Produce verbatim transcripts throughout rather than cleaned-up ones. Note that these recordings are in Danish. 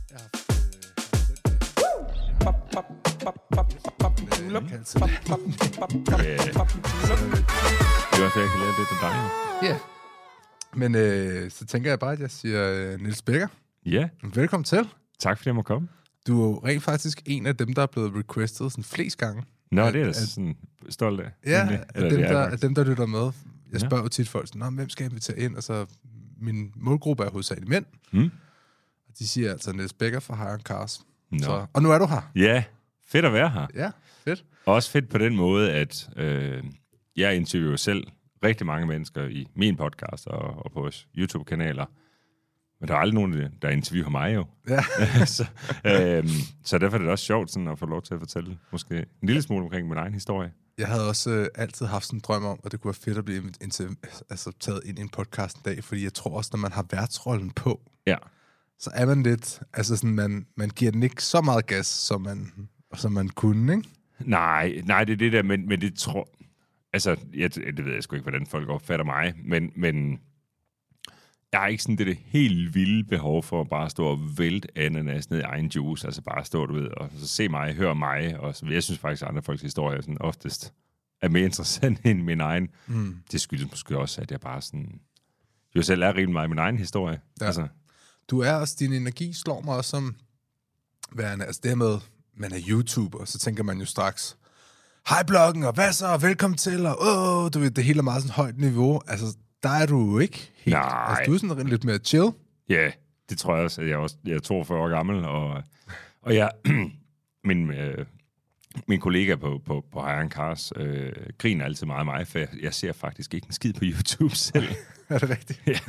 Det er også, jeg kan lære lidt af dig. Ja. Men øh, så tænker jeg bare, at jeg siger uh, Niels Becker. Ja. Velkommen til. Tak fordi jeg må komme. Du er jo rent faktisk en af dem, der er blevet requestet sådan flest gange. Nå, at, det er jeg at, sådan stolt af. Ja, Eller, af dem, det er der, af dem, der lytter med. Jeg Ja. spørger jo tit folk, sådan, Nå, hvem skal jeg invitere ind? Og så min målgruppe er hovedsageligt mænd. Hmm? Og de siger altså Niels Becker fra Hire and Cars. Nå. Så, og nu er du her. Ja, fedt at være her. Ja, fedt. Også fedt på den måde, at øh, jeg interviewer selv rigtig mange mennesker i min podcast og, og på vores YouTube-kanaler. Men der er aldrig nogen, der interviewer mig jo. Ja. så, øh, så derfor er det også sjovt sådan, at få lov til at fortælle måske en lille smule omkring min egen historie. Jeg havde også øh, altid haft sådan en drøm om, at det kunne være fedt at blive ind, altså, taget ind i en podcast en dag, fordi jeg tror også, når man har værtsrollen på, Ja. så er man lidt, altså sådan, man, man giver den ikke så meget gas, som man, som man kunne, ikke? Nej, nej, det er det der, men, men det tror... Altså, jeg, det ved jeg sgu ikke, hvordan folk opfatter mig, men, men jeg har ikke sådan det, det helt vilde behov for at bare stå og vælte ananas ned i egen juice, altså bare stå, du ved, og så se mig, høre mig, og så, jeg synes faktisk, at andre folks historier sådan oftest er mere interessant end min egen. Mm. Det skyldes måske også, at jeg bare sådan... Jo selv er rimelig meget i min egen historie. Ja. Altså, Du er også, din energi slår mig også som værende, altså det her med, man er YouTuber, og så tænker man jo straks, hej bloggen, og hvad så, velkommen til, og åh, du ved, det hele er meget sådan højt niveau. Altså, der er du jo ikke helt. Nej. Altså, du er sådan lidt mere chill. ja, det tror jeg også, at jeg er, også, jeg er toogfyrre år gammel, og, og jeg... min, øh, min kollega på, på, på Hire and Cars øh, griner altid meget af mig, for jeg, jeg ser faktisk ikke en skid på YouTube selv. Er det rigtigt? ja.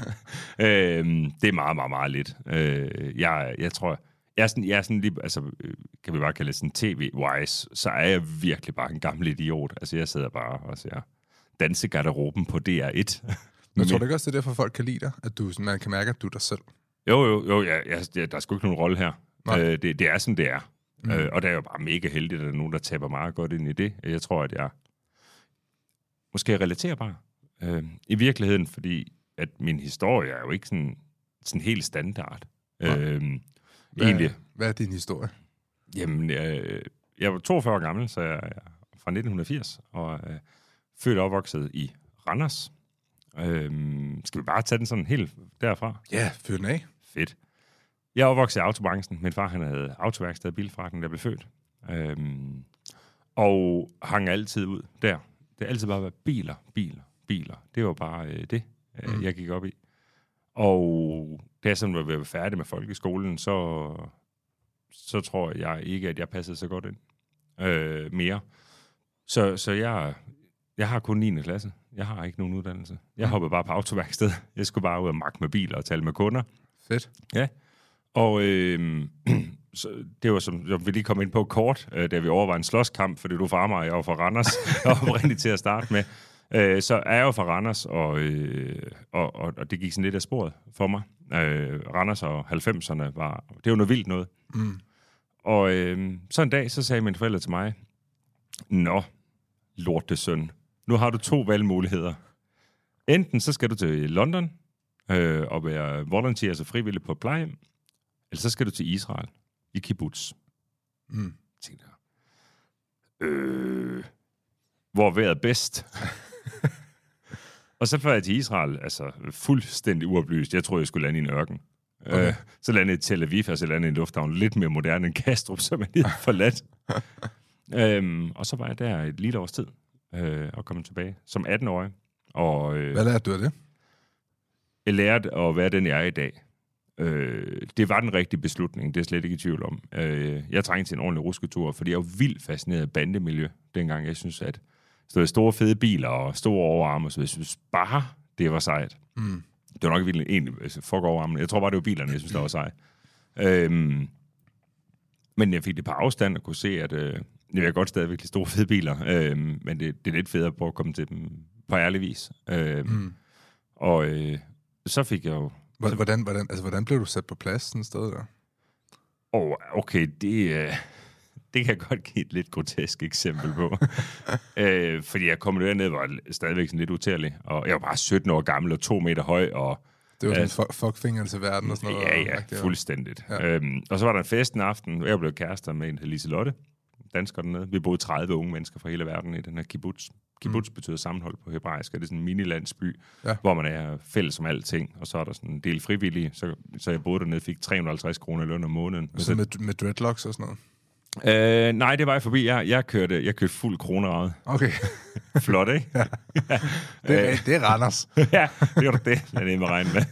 øhm, det er meget, meget, meget lidt. Øh, jeg, jeg tror, jeg er sådan, jeg er sådan lige, altså, kan vi bare kalde det sådan tv-wise, så er jeg virkelig bare en gammel idiot. Altså, jeg sidder bare og ser dansegarderoben på D R et. Men tror du ikke også, det er derfor, folk kan lide dig? At du, sådan, man kan mærke, at du er dig selv? Jo, jo, jo, ja, jeg, jeg, der er sgu ikke nogen rolle her. Øh, det, det er sådan, det er. Mm. Øh, og det er jo bare mega heldigt, at der er nogen, der taber meget godt ind i det. Jeg tror, at jeg måske er relaterbar øh, i virkeligheden, fordi at min historie er jo ikke sådan, sådan helt standard. Øh, hvad, egentlig. Hvad er din historie? Jamen, øh, jeg var toogfyrre år gammel, så jeg er fra nitten firs, og øh, født og opvokset i Randers. Øh, skal vi bare tage den sådan helt derfra? Ja, fyr den af. Fedt. Jeg er opvokset i autobranchen. Min far, han havde autoværksted og bilforretning, der blev født. Øhm, og hang altid ud der. Det har altid bare været biler, biler, biler. Det var bare øh, det, øh, mm. jeg gik op i. Og da jeg sådan var ved at være færdig med folkeskolen, så, så tror jeg ikke, at jeg passede så godt ind øh, mere. Så, så jeg, jeg har kun niende klasse. Jeg har ikke nogen uddannelse. Jeg hoppede bare på autoværksted. Jeg skulle bare ud og makke med biler og tale med kunder. Fedt. Ja. Og øh, så det var, som, som vi lige kom ind på kort, øh, da vi overvejede en slåskamp, fordi du fra mig, og jeg var fra Randers, og oprindeligt til at starte med. Øh, så er jeg jo fra Randers, og, øh, og, og, og det gik sådan lidt af sporet for mig. Øh, Randers og halvfemserne var, det var noget vildt noget. Mm. Og øh, så en dag, så sagde mine forældre til mig, nå, lortesøn, nu har du to valgmuligheder. Enten så skal du til London øh, og være volunteer, altså frivillig på et plejehjem, eller så skal du til Israel, i kibbutz. Mm. Tænkte jeg, øh, hvor vejret er bedst? Og så fløj jeg til Israel, altså fuldstændig uoplyst. Jeg troede, jeg skulle lande i en ørken. Okay. Øh, så landede jeg i Tel Aviv, altså landede i en lufthavn lidt mere moderne end Kastrup, som jeg lige har forladt. øhm, og så var jeg der et lille års tid, øh, og kom tilbage som atten-årig. Og, øh, Hvad lærte du af det? Jeg lærte at være den, jeg er i dag. Øh, det var den rigtige beslutning, det er jeg slet ikke i tvivl om. Øh, jeg trængte til en ordentlig rusketur, fordi jeg var vildt fascineret af bandemiljø dengang. Jeg synes, at stod store fede biler og store overarme, så jeg synes bare, det var sejt. Mm. Det var nok virkelig egentlig altså, fuck overarmen. Jeg tror bare, det var bilerne, jeg synes, det var sejt. Øhm, men jeg fik det på afstand og kunne se, at øh, jeg er godt stadigvæk store fede biler, øh, men det, det er lidt fedt at prøve at komme til dem på ærlig vis. Øh, mm. Og øh, så fik jeg jo... Hvordan, hvordan, altså, hvordan blev du sat på plads sådan et sted der? Åh, oh, okay, det, øh, det kan jeg godt give et lidt grotesk eksempel på. øh, fordi jeg kom derned, var stadigvæk sådan lidt utærlig, og jeg var bare sytten år gammel og to meter høj, og Det var sådan uh, fuckfinger til verden og sådan noget. Ja, ja, fuldstændigt. Ja. Øhm, og så var der en fest en aften, og jeg blev kærester med en Liselotte, dansker dernede. Vi boede tredive unge mennesker fra hele verden i den her kibbutz. Kibbutz mm. betyder sammenhold på hebraisk, og det er sådan en mini-landsby, ja. hvor man er fælles om alting, og så er der sådan en del frivillige, så, så jeg boede dernede, fik tre hundrede og halvtreds kroner i løn om måneden. Så med, med dreadlocks og sådan noget? Øh, nej, det var jeg forbi. Jeg, jeg, kørte, jeg kørte fuld kronerad. Okay. Flot, ikke? Ja. Det, er, det er Randers. Ja, det var det, jeg nemme at regne med.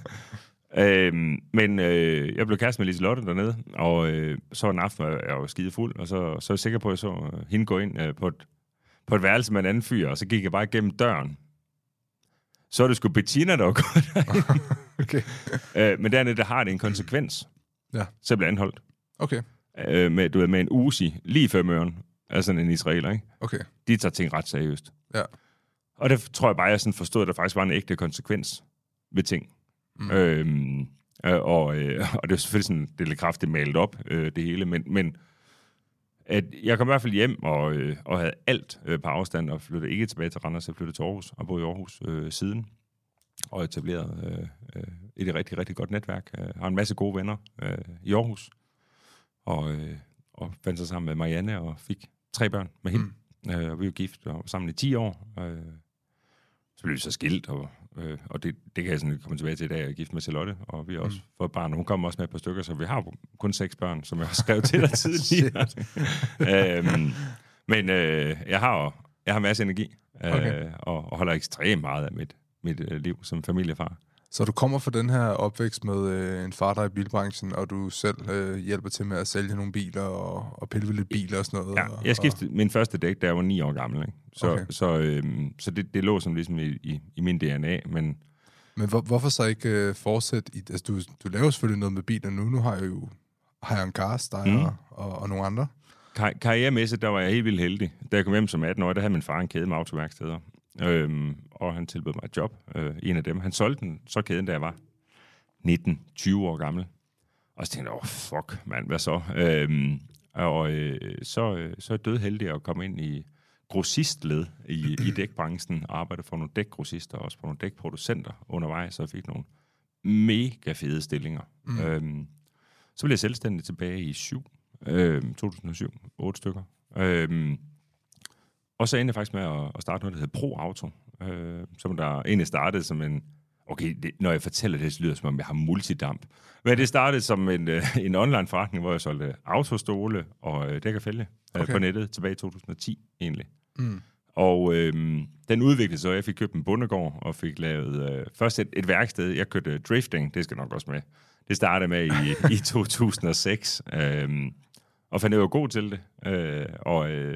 Øhm, men øh, jeg blev kæreste med Liselotte dernede, og øh, så en aften var jeg jo skide fuld, og så, så er jeg sikker på, at jeg så øh, hende gå ind øh, på, et, på et værelse med en anden fyr, og så gik jeg bare igennem døren. Så er det sgu Bettina, der var gået derind. Okay. øh, men dernede, der har det en konsekvens. Ja. Så jeg blev anholdt. Okay. Øh, med, du ved, med en Uzi, lige før møren, af sådan en israeler, ikke? Okay. De tager ting ret seriøst. Ja. Og det tror jeg bare, jeg sådan forstod, at der faktisk var en ægte konsekvens ved ting. Mm. Øhm, øh, og, øh, og det er selvfølgelig sådan, det er lidt kraftigt malet op, øh, det hele, men, men at jeg kom i hvert fald hjem og, øh, og havde alt øh, på afstand, og flyttede ikke tilbage til Randers, jeg flyttede til Aarhus, og boede i Aarhus øh, siden, og etableret øh, øh, et rigtig, rigtig godt netværk. Jeg har en masse gode venner øh, i Aarhus, og, øh, og fandt sig sammen med Marianne, og fik tre børn med hende. Mm. Øh, og vi var gift og var sammen i ti år. Øh, så blev vi så skilt, og, øh, og det, det kan jeg sådan komme tilbage til i dag. Jeg er gift med Charlotte, og vi har også mm. fået barn, og hun kommer også med et par stykker, så vi har kun seks børn, som jeg har skrevet til dig tidligere. øhm, men øh, jeg har jeg har masser af energi, øh, okay. og, og holder ekstremt meget af mit, mit øh, liv som familiefar. Så du kommer fra den her opvækst med øh, en far, der er i bilbranchen, og du selv øh, hjælper til med at sælge nogle biler og, og pille ved lidt biler og sådan noget? Ja, jeg skiftede og... min første dæk, da jeg var ni år gammel. Ikke? Så, okay. så, øh, så det, det lå som ligesom i, i, i min D N A, men... Men hvor, hvorfor så ikke øh, fortsætte? I, altså, du, du laver selvfølgelig noget med biler nu. Nu har jeg jo Hayan Cars, dig mm. og, og, og nogle andre. Kar- karrieremæssigt, der var jeg helt vildt heldig. Da jeg kom hjem som atten år, der havde min far en kæde med autoværksteder. Øhm, og han tilbød mig et job, øh, en af dem. Han solgte den så kæden, da jeg var nitten tyve år gammel. Og så tænkte jeg, åh, oh, fuck, mand, hvad så? Øhm, og øh, så, øh, så er jeg død heldig at komme ind i grossistled i, i dækbranchen, og arbejde for nogle dækgrossister, og også på nogle dækproducenter undervejs, så jeg fik nogle mega fede stillinger. Mm. Øhm, så blev jeg selvstændig tilbage i syv, øh, to tusind og syv, otte stykker. Øhm, Og så endte jeg faktisk med at, at starte noget, der hedder Pro Auto, øh, som der egentlig startede som en... Okay, det, når jeg fortæller det, så lyder det som om, jeg har multidamp. Men det startede som en, øh, en online-forretning, hvor jeg solgte autostole og øh, dæk og fælge øh, okay. på nettet tilbage i to tusind og ti, egentlig. Mm. Og øh, den udviklede så, jeg fik købt en bondegård og fik lavet øh, først et, et værksted. Jeg kørte drifting, det skal nok også med. Det startede med i, i to tusind og seks, øh, og fandt jeg var god til det. Øh, og... Øh,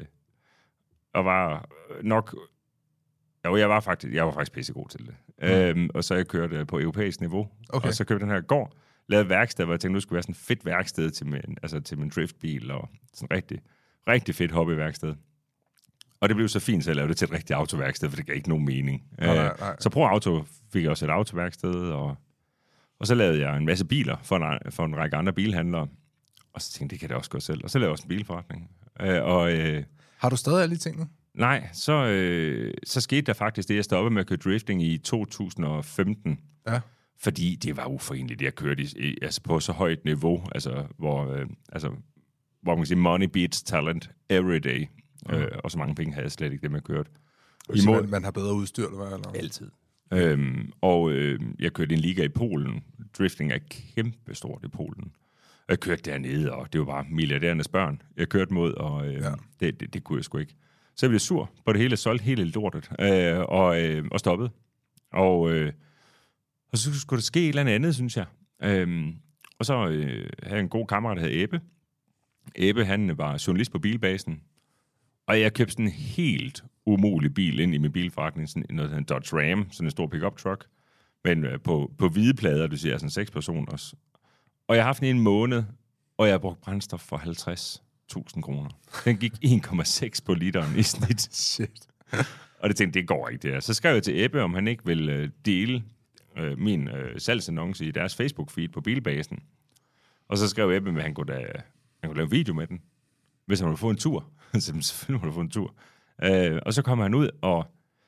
og var nok... Jo, jeg var faktisk, jeg var faktisk pissegod til det. Mm. Øhm, og så jeg kørte på europæisk niveau. Okay. Og så købte den her gård, lavede værksted, hvor jeg tænkte, nu skulle være sådan et fedt værksted til min, altså til min driftbil, og sådan rigtig, rigtig fedt hobbyværksted. Og det blev så fint, så jeg lavede det til et rigtigt autoværksted, for det gav ikke nogen mening. Nej, nej, nej. Så Pro Auto fik jeg også et autoværksted, og, og så lavede jeg en masse biler for en, for en række andre bilhandlere. Og så tænkte jeg, det kan det også gå selv. Og så lavede jeg også en bilforretning. Øh, og... Øh, Har du stadig alle de ting nu? Nej, så, øh, så skete der faktisk det, jeg stoppede med at køre drifting i to tusind og femten. Ja. Fordi det var uforeneligt, det jeg kørte i, altså på så højt niveau, altså hvor, øh, altså, hvor man kan sige, money beats talent every day. Ja. Øh, og så mange penge havde jeg slet ikke, det man kørte. I mål, man har bedre udstyr, eller hvad? Eller? Altid. Øhm, og øh, jeg kørte en liga i Polen. Drifting er kæmpestort i Polen. Jeg kørte dernede, og det var bare milliardærernes børn. Jeg kørte mod, og øh, ja. det, det, det kunne jeg sgu ikke. Så jeg blev sur på det hele, solgte hele lortet, øh, og, øh, og stoppede. Og, øh, og så skulle der ske et eller andet, synes jeg. Øh, og så øh, havde jeg en god kammerat, der hed Ebbe. Ebbe, han var journalist på Bilbasen. Og jeg købte sådan en helt umulig bil ind i min bilforretning, sådan noget, en Dodge Ram, sådan en stor pickup truck, men øh, på, på hvide plader, du siger, sådan seks personers. Og jeg har haft den i en måned, og jeg har brugt brændstof for halvtreds tusind kroner. Den gik en komma seks på literen i snit. Shit. Og det tænkte, det går ikke, det her. Så skrev jeg til Ebbe, om han ikke vil øh, dele øh, min øh, salgsannonce i deres Facebook-feed på Bilbasen. Og så skrev Ebbe, at han kunne, da, han kunne lave en video med den, hvis han ville få en tur. Så selvfølgelig må du få en tur. Øh, og så kommer han ud, og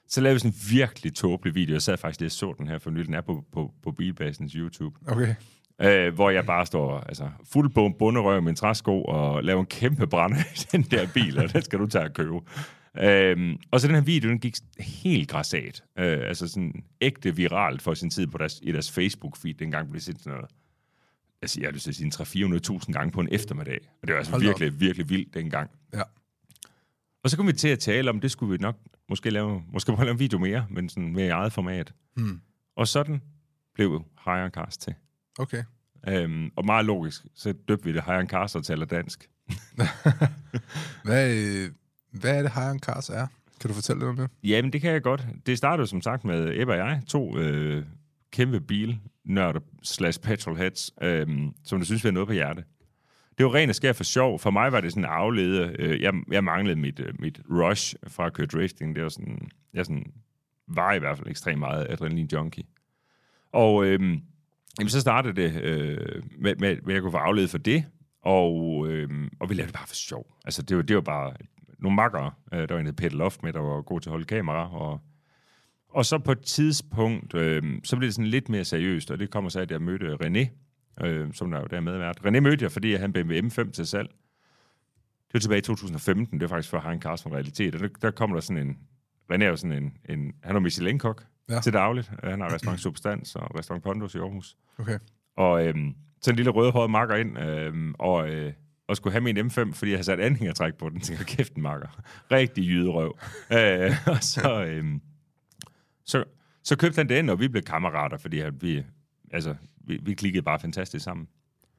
Så lavede vi sådan en virkelig tåbelig video. Jeg sad faktisk lige og så den her for nylig. Den er på, på, på Bilbasens YouTube. Okay. Øh, hvor jeg bare står altså, fuld bunderøv med en træsko og laver en kæmpe brænde i den der bil, og den skal du tage at købe. Øh, og så den her video, den gik helt grassat. Øh, altså sådan ægte viralt for sin tid på deres, i deres Facebook-feed. Dengang blev det sådan noget, altså, jeg har lyst til at sige tre hundrede til fire hundrede tusind gange på en eftermiddag. Og det var altså Hold virkelig, op. virkelig vildt dengang. Ja. Og så kom vi til at tale om, det skulle vi nok måske lave, måske bare lave en video mere, men sådan mere i eget format. Hmm. Og sådan blev Hire Cars til. Okay. Øhm, og meget logisk, så døbte vi det Hire Cars og taler dansk. hvad, hvad er det Hire Cars er? Kan du fortælle lidt om det? Jamen, det kan jeg godt. Det startede som sagt med Ebbe og jeg, to øh, kæmpe bilnørder slash petrolheads, øh, som det synes vi har noget på hjerte. Det var rent og skær for sjov. For mig var det sådan en aflede. Øh, jeg, jeg manglede mit, øh, mit rush fra at køre drifting. Det var sådan, jeg sådan, var i hvert fald ekstremt meget adrenalin-junkie. Og øh, jamen, så startede det øh, med, med, med, at jeg kunne få afledet for det. Og, øh, og vi lavede det bare for sjov. Altså, det var, det var bare nogle makkere. Øh, der var en, der hed Peter Loft med, der var god til at holde kamera. Og, og så på et tidspunkt, øh, så blev det sådan lidt mere seriøst. Og det kommer så af, at jeg mødte René, Øh, som der jo der medvært. René mødte jeg, fordi han B M W M fem til salg. Det var tilbage i to tusind og femten, det var faktisk før Hire Cars som realitet, og der, der kom der sådan en, René er jo sådan en, en han er Michelin-kok ja. til dagligt. Han har restaurant Substans og restaurant Pondos i Aarhus. Okay. Og øhm, så en lille rødhåret makker ind, øhm, og, øh, og skulle have min M fem, fordi jeg havde sat anhængertræk på den, tænkte kæft en makker. Rigtig jyderøv. øh, og så, øhm, så, så købte han den, og vi blev kammerater, fordi vi, altså, Vi, vi klikkede bare fantastisk sammen.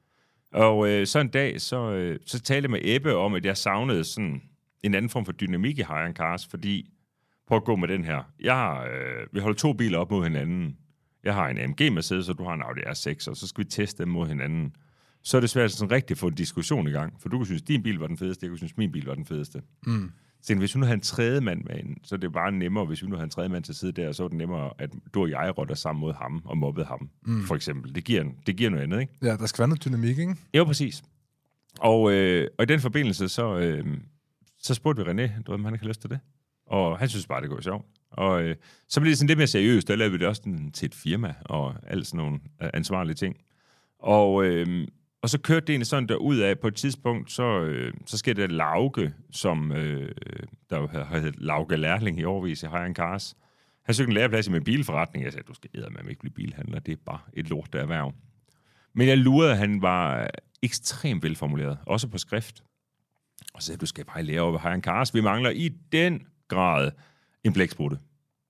Og øh, så en dag, så, øh, så talte jeg med Ebbe om, at jeg savnede sådan en anden form for dynamik i Hire Cars, fordi, prøv at gå med den her. Jeg har, øh, vi holder to biler op mod hinanden. Jeg har en A M G Mercedes, og du har en Audi R seks, og så skal vi teste dem mod hinanden. Så er det svært sådan rigtig at få en diskussion i gang, for du kunne synes, din bil var den fedeste, jeg kunne synes, min bil var den fedeste. Mm. Så hvis vi nu havde en tredje mand med ind, så er det bare nemmere, hvis vi nu havde en tredje mand til at sidde der, så er det nemmere, at du og jeg rotter sammen mod ham og mobbede ham, mm. for eksempel. Det giver, det giver noget andet, ikke? Ja, der skal være noget dynamik, ikke? Jo, præcis. Og, øh, og i den forbindelse, så, øh, så spurgte vi René, du ved, om han ikke har lyst til det. Og han synes bare, det går sjovt. Og øh, så blev det sådan lidt mere seriøst. Der lavede vi det også den, til et firma og alt sådan nogle øh, ansvarlige ting. Og... Øh, Og så kørte det egentlig sådan der ud af, på et tidspunkt, så, øh, så skete det Lauke, som øh, der har heddet Lauke Lærling i årvis i Hire Cars. Han søgte en læreplads i min bilforretning. Jeg sagde, du skal eddermame ikke blive bilhandler, det er bare et lort, der erhverv. Men jeg lurede, at han var ekstremt velformuleret, også på skrift. Og så sagde, du skal bare lære over Hire Cars. Vi mangler i den grad en blæksprutte.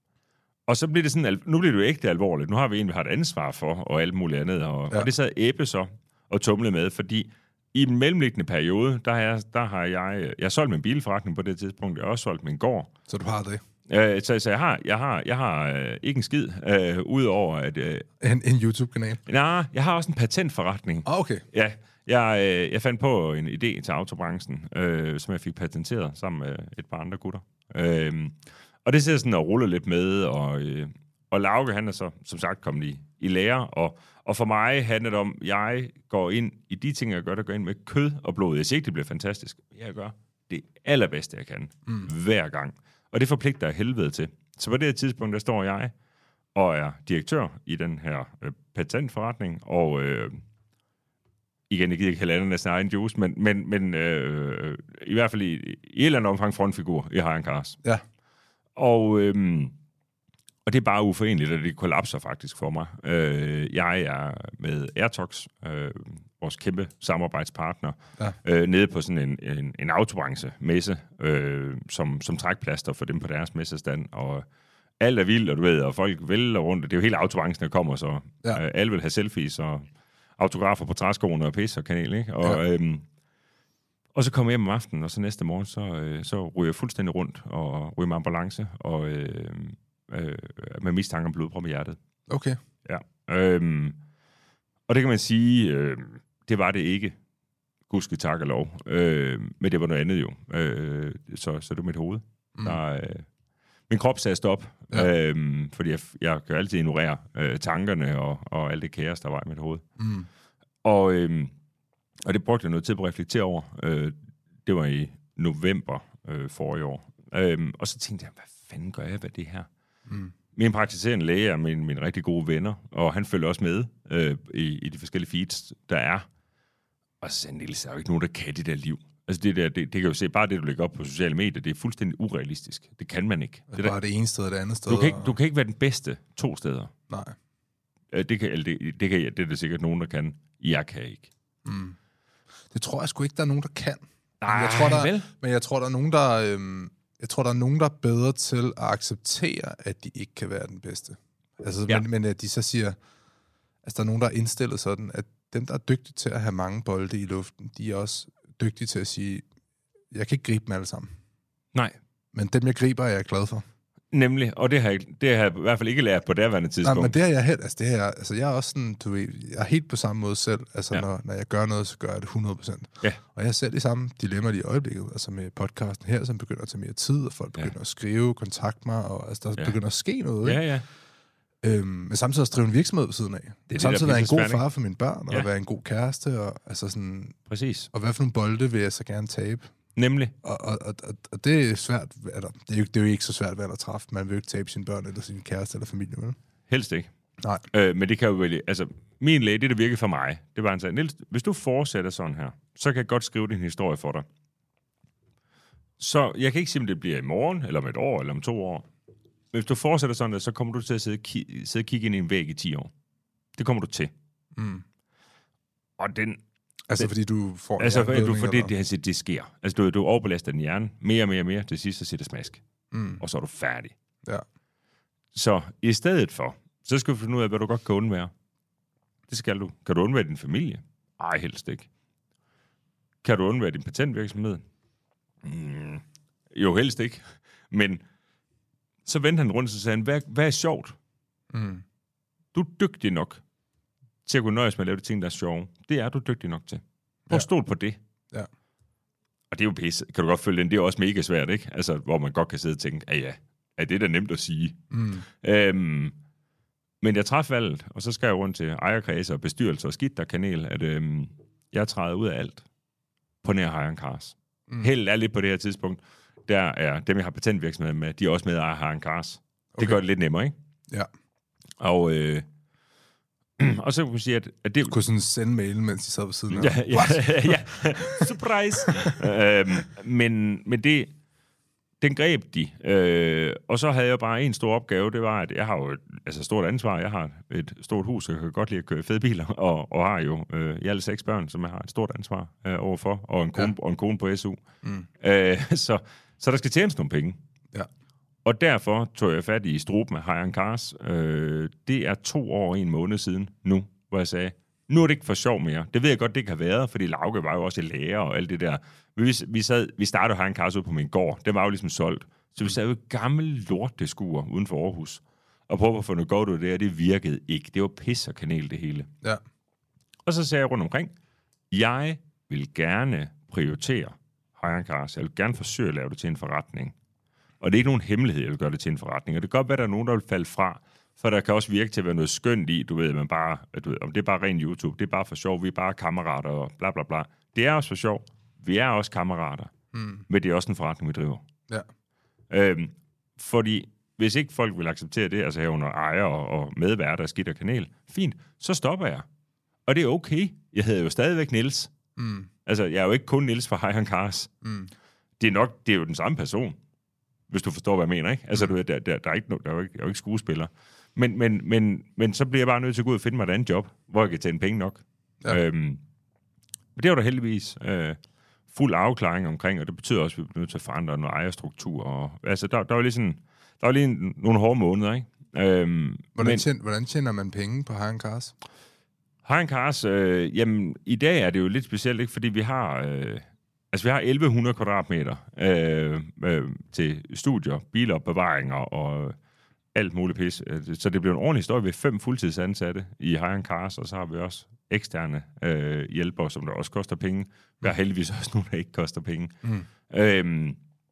Og så bliver det sådan, nu bliver det jo ægte alvorligt. Nu har vi en, vi har et ansvar for, og alt muligt andet. Og, ja. og det sad Ebbe så og tumle med, fordi i den mellemliggende periode, der har jeg, der har jeg, jeg har solgt min bilforretning på det tidspunkt, jeg har også solgt min gård. Så du har det? Øh, så, så jeg har, jeg har, jeg har øh, ikke en skid, øh, udover at... Øh, en, en YouTube-kanal? Nej, jeg har også en patentforretning. Ah, okay. Ja, jeg, øh, jeg fandt på en idé til autobranchen, øh, som jeg fik patenteret sammen med et par andre gutter. Øh, og det sidder sådan og ruller lidt med, og, øh, og Lauke, han er så, som sagt, kommet i, i lære, og Og for mig handler det om, at jeg går ind i de ting, jeg gør, der går ind med kød og blod. Jeg siger ikke, det bliver fantastisk. Jeg gør det allerbedste, jeg kan. Mm. Hver gang. Og det forpligter jeg helvede til. Så på det her tidspunkt, der står jeg og er direktør i den her øh, patentforretning. Og øh, igen, jeg gider ikke halvanden af sin egen juice, men, men, men øh, i hvert fald i, i et eller andet omfang frontfigur i Hire Cars. Ja. Og... Øh, Og det er bare uforeneligt, og det kollapser faktisk for mig. Øh, jeg er med Airtox, øh, vores kæmpe samarbejdspartner, ja. øh, nede på sådan en, en, en autobranche-messe, øh, som, som trækplaster for dem på deres messestand. Og alt er vildt, og du ved, og folk vælger rundt. Det er jo hele autobranchen, der kommer, så ja. øh, alle vil have selfies og autografer på træskoene og pis og kanel, ikke? Og, ja. øhm, og så kommer jeg hjem om aftenen, og så næste morgen, så, øh, så ryger jeg fuldstændig rundt og ryger med ambulance, og... Øh, Øh, med mistanke om blodprop i hjertet. Okay. Ja. Øhm, og det kan man sige, øh, det var det ikke. Gudske tak og lov. Øh, men det var noget andet jo. Øh, så, så det var mit hoved. Mm. Der, øh, min krop sagde stop. Ja. Øh, fordi jeg, jeg kan altid ignorere øh, tankerne og, og alt det kaos, der var i mit hoved. Mm. Og, øh, og det brugte jeg noget tid på at reflektere over. Øh, det var i november øh, forrige år. Øhm, og så tænkte jeg, hvad fanden gør jeg ved det her? Mm. Min praktiserende læge er min, min rigtig gode venner, og han følger også med øh, i, i de forskellige feeds, der er. Og så sagde Niels, der er jo ikke nogen, der kan det der liv. Altså det der, det, det kan jo se, bare det, du lægger op på sociale medier, det er fuldstændig urealistisk. Det kan man ikke. Det er bare det ene sted og det andet sted. Du kan, ikke, du kan ikke være den bedste to steder. Nej. Det kan, det, det, kan, det er der sikkert nogen, der kan. Jeg kan ikke. Mm. Det tror jeg sgu ikke, der er nogen, der kan. Nej, men jeg tror, der, vel? Men jeg tror, der er nogen, der, øhm, jeg tror, der er nogen, der er bedre til at acceptere, at de ikke kan være den bedste. Altså, ja. men, men at de så siger, altså der er nogen, der er indstillet sådan, at dem, der er dygtige til at have mange bolde i luften, de er også dygtige til at sige, jeg kan ikke gribe dem alle sammen. Nej. Men dem, jeg griber, er jeg glad for. Nemlig, og det har, jeg, det har jeg i hvert fald ikke lært på derværende tidspunkt. Nej, men det er jeg helt, altså det er, altså jeg er også sådan, du ved, jeg er helt på samme måde selv, altså ja. når, når jeg gør noget, så gør jeg det hundrede procent. Ja. Og jeg er selv i samme dilemma i øjeblikket, altså med podcasten her, som begynder at tage mere tid, og folk begynder ja. at skrive, kontakte mig, og altså der ja. begynder at ske noget. Ja, ja. Øhm, men samtidig også drive en virksomhed ved siden af. Det er samtidig være en god far for mine børn, og ja. være en god kæreste, og altså sådan... Præcis. Og hvad for nogle bolde vil jeg så gerne tabe? Nemlig. Og, og, og, og det er svært, eller, det, er jo, det er jo ikke så svært at træffe. Man vil jo ikke tabe sine børn, eller sin kæreste, eller familie, vel? Helst ikke. Nej. Øh, men det kan jo vel... Altså, min læge, det der virkede for mig, det var, han sagde, Niels, hvis du fortsætter sådan her, så kan jeg godt skrive din historie for dig. Så jeg kan ikke sige, om det bliver i morgen, eller om et år, eller om to år. Men hvis du fortsætter sådan der, så kommer du til at sidde, ki- sidde og kigge ind i en væg i ti år. Det kommer du til. Mm. Og den... Altså det, fordi du får... Altså for, du, for det, det, det, det sker. Altså du, du overbelaster din hjerne mere og mere og mere. Til sidst så siger det smask. Mm. Og så er du færdig. Ja. Så i stedet for, så skal du finde ud af, hvad du godt kan undvære. Det skal du. Kan du undvære din familie? Ej, helst ikke. Kan du undvære din patentvirksomhed? Mm, jo, helst ikke. Men så vendte han rundt og sagde, hvad, hvad er sjovt? Mm. Du er dygtig nok til at kunne nøjes med at lave de ting, der er sjove. Det er du dygtig nok til. Prøv at stole på det. Ja. Og det er jo pisse. Kan du godt følge den? Det er også mega svært, ikke? Altså, hvor man godt kan sidde og tænke, ja ja, er det da nemt at sige? Mm. Øhm, men jeg træffede valget, og så skal jeg rundt til ejerkredse og bestyrelse og skidt og kanel, at øhm, jeg træder ud af alt på nær Hyron Cars. Mm. Held er lidt på det her tidspunkt. Der er dem, jeg har patentvirksomhed med, de er også med at eje Hyron Cars. Okay. Det gør det lidt nemmere, ikke? Ja. Og... Øh, og så kunne man sige, at, at det... Du kunne sådan sende mail, mens de sad ved siden af. Ja, ja, ja. Surprise! øhm, men, men det... Den greb de. Øh, og så havde jeg bare en stor opgave, det var, at jeg har jo et altså stort ansvar. Jeg har et stort hus, jeg kan godt lide at køre fede biler, og, og har jo øh, i alle seks børn, som jeg har et stort ansvar øh, overfor, og en kone, ja. og en kone på S U. Mm. Øh, så, så der skal tjenes nogle penge. Ja. Og derfor tog jeg fat i Struben med Hyron Cars. Øh, det er to år og en måned siden nu, hvor jeg sagde, nu er det ikke for sjov mere. Det ved jeg godt, det kan have været, fordi Lauke var jo også i lærer og alt det der. Vi, vi, sad, vi startede Hyron Cars ud på min gård. Det var jo ligesom solgt. Så vi sad jo et gammelt lorteskur uden for Aarhus. Og prøvede at få noget godt ud af det, og det virkede ikke. Det var pis og kanel, det hele. Ja. Og så sagde jeg rundt omkring, jeg vil gerne prioritere Hyron Cars. Jeg vil gerne forsøge at lave det til en forretning. Og det er ikke nogen hemmelighed, jeg vil gøre det til en forretning. Og det kan godt være, at der er nogen, der vil falde fra. For der kan også virke til at være noget skønt i, du ved, man bare, du ved, om det er bare ren YouTube, det er bare for sjov, vi er bare kammerater og bla bla bla. Det er også for sjov. Vi er også kammerater. Mm. Men det er også en forretning, vi driver. Ja. Øhm, fordi hvis ikke folk vil acceptere det, altså herunder ejer og, og medværter af skidt og kanel, fint, så stopper jeg. Og det er okay. Jeg hedder jo stadigvæk Niels. Mm. Altså, jeg er jo ikke kun Niels fra Hyron Cars. Mm. Det er nok, det er jo den samme person, hvis du forstår, hvad jeg mener, ikke? Altså, mm. du ved, der, der, der, er ikke, der er jo ikke, jeg er jo ikke skuespiller. Men, men, men, men så bliver jeg bare nødt til at gå ud og finde mig et andet job, hvor jeg kan tjene penge nok. Ja. Øhm, men det var der heldigvis øh, fuld afklaring omkring, og det betyder også, at vi bliver nødt til at forandre noget ejerstruktur. Og, altså, der, der var lige sådan, der var lige nogle hårde måneder, ikke? Øhm, hvordan, men, tjener, hvordan tjener man penge på Hyron Cars? Hyron Cars, øh, jamen, i dag er det jo lidt specielt, ikke? Fordi vi har... Øh, Altså, vi har elleve hundrede kvadratmeter øh, øh, til studier, bilopbevaringer og alt muligt pis. Så det bliver en ordentlig historie. Vi er fem fuldtidsansatte i Hyron Cars, og så har vi også eksterne øh, hjælpere, som der også koster penge. Der er heldigvis også nogle, der ikke koster penge. Mm. Øhm,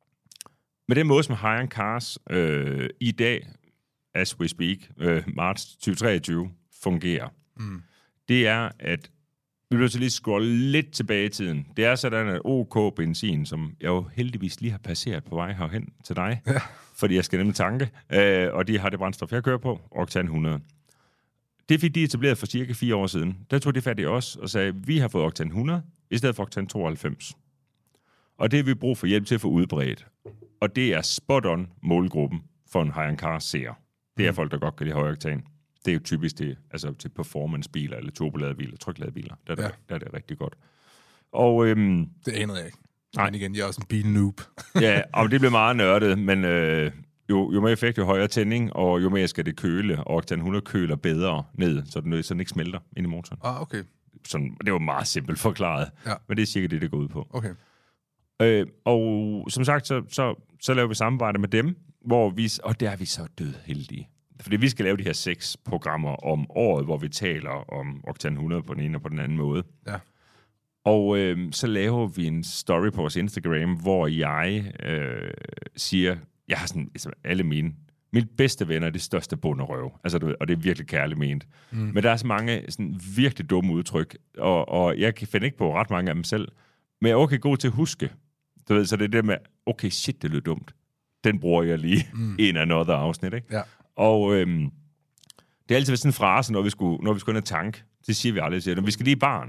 med den måde, som Hyron Cars øh, i dag, as we speak, øh, marts tyve treogtyve, fungerer, mm. det er, at Vi bliver så lige scrolle lidt tilbage i tiden. Det er sådan, at OK Benzin, som jeg jo heldigvis lige har passeret på vej herhen til dig, ja. Fordi jeg skal nemlig tanke, øh, og de har det brændstof, jeg kører på, Octane hundrede. Det fik de etableret for cirka fire år siden. Der tog de fat i os og sagde, vi har fået Octane hundrede, i stedet for Octane tooghalvfems. Og det har vi brug for hjælp til at få udbredt. Og det er spot-on målgruppen for en high-end car seer. Det er folk, der godt kan lide høj oktan. Det er jo typisk det, altså til performance-biler eller turboladede biler, trykladebiler. Der er, ja. det, der er det rigtig godt. Og, øhm, det anede jeg ikke. Nej. Men igen, jeg er også en bilnoob. Ja, og det bliver meget nørdet, men øh, jo, jo mere effekt, jo højere tænding, og jo mere skal det køle, og Octane hundrede køler bedre ned, så den, så den ikke smelter ind i motoren. Ah, okay. Sådan, det var meget simpelt forklaret, ja. Men det er cirka det, det går ud på. Okay. Øh, og som sagt, så, så, så laver vi samarbejde med dem, hvor vi, og der er vi så død heldige. Fordi vi skal lave de her seks programmer om året, hvor vi taler om Octane hundrede på den ene og på den anden måde. Ja. Og øh, så laver vi en story på vores Instagram, hvor jeg øh, siger, jeg har sådan, altså alle mine, mine bedste venner er det største bunderøv. Altså, du ved, og det er virkelig kærligt ment. Mm. Men der er så mange sådan virkelig dumme udtryk, og, og jeg kan finde ikke på ret mange af dem selv. Men jeg er okay god til at huske. Du ved, så det er det med, okay, shit, det lød dumt. Den bruger jeg lige mm. en af noget afsnit, ikke? Ja. Og øhm, det er altid sådan en frase, når vi skulle, når vi skulle ind og tank. Det siger vi aldrig, siger, vi skal lige i baren.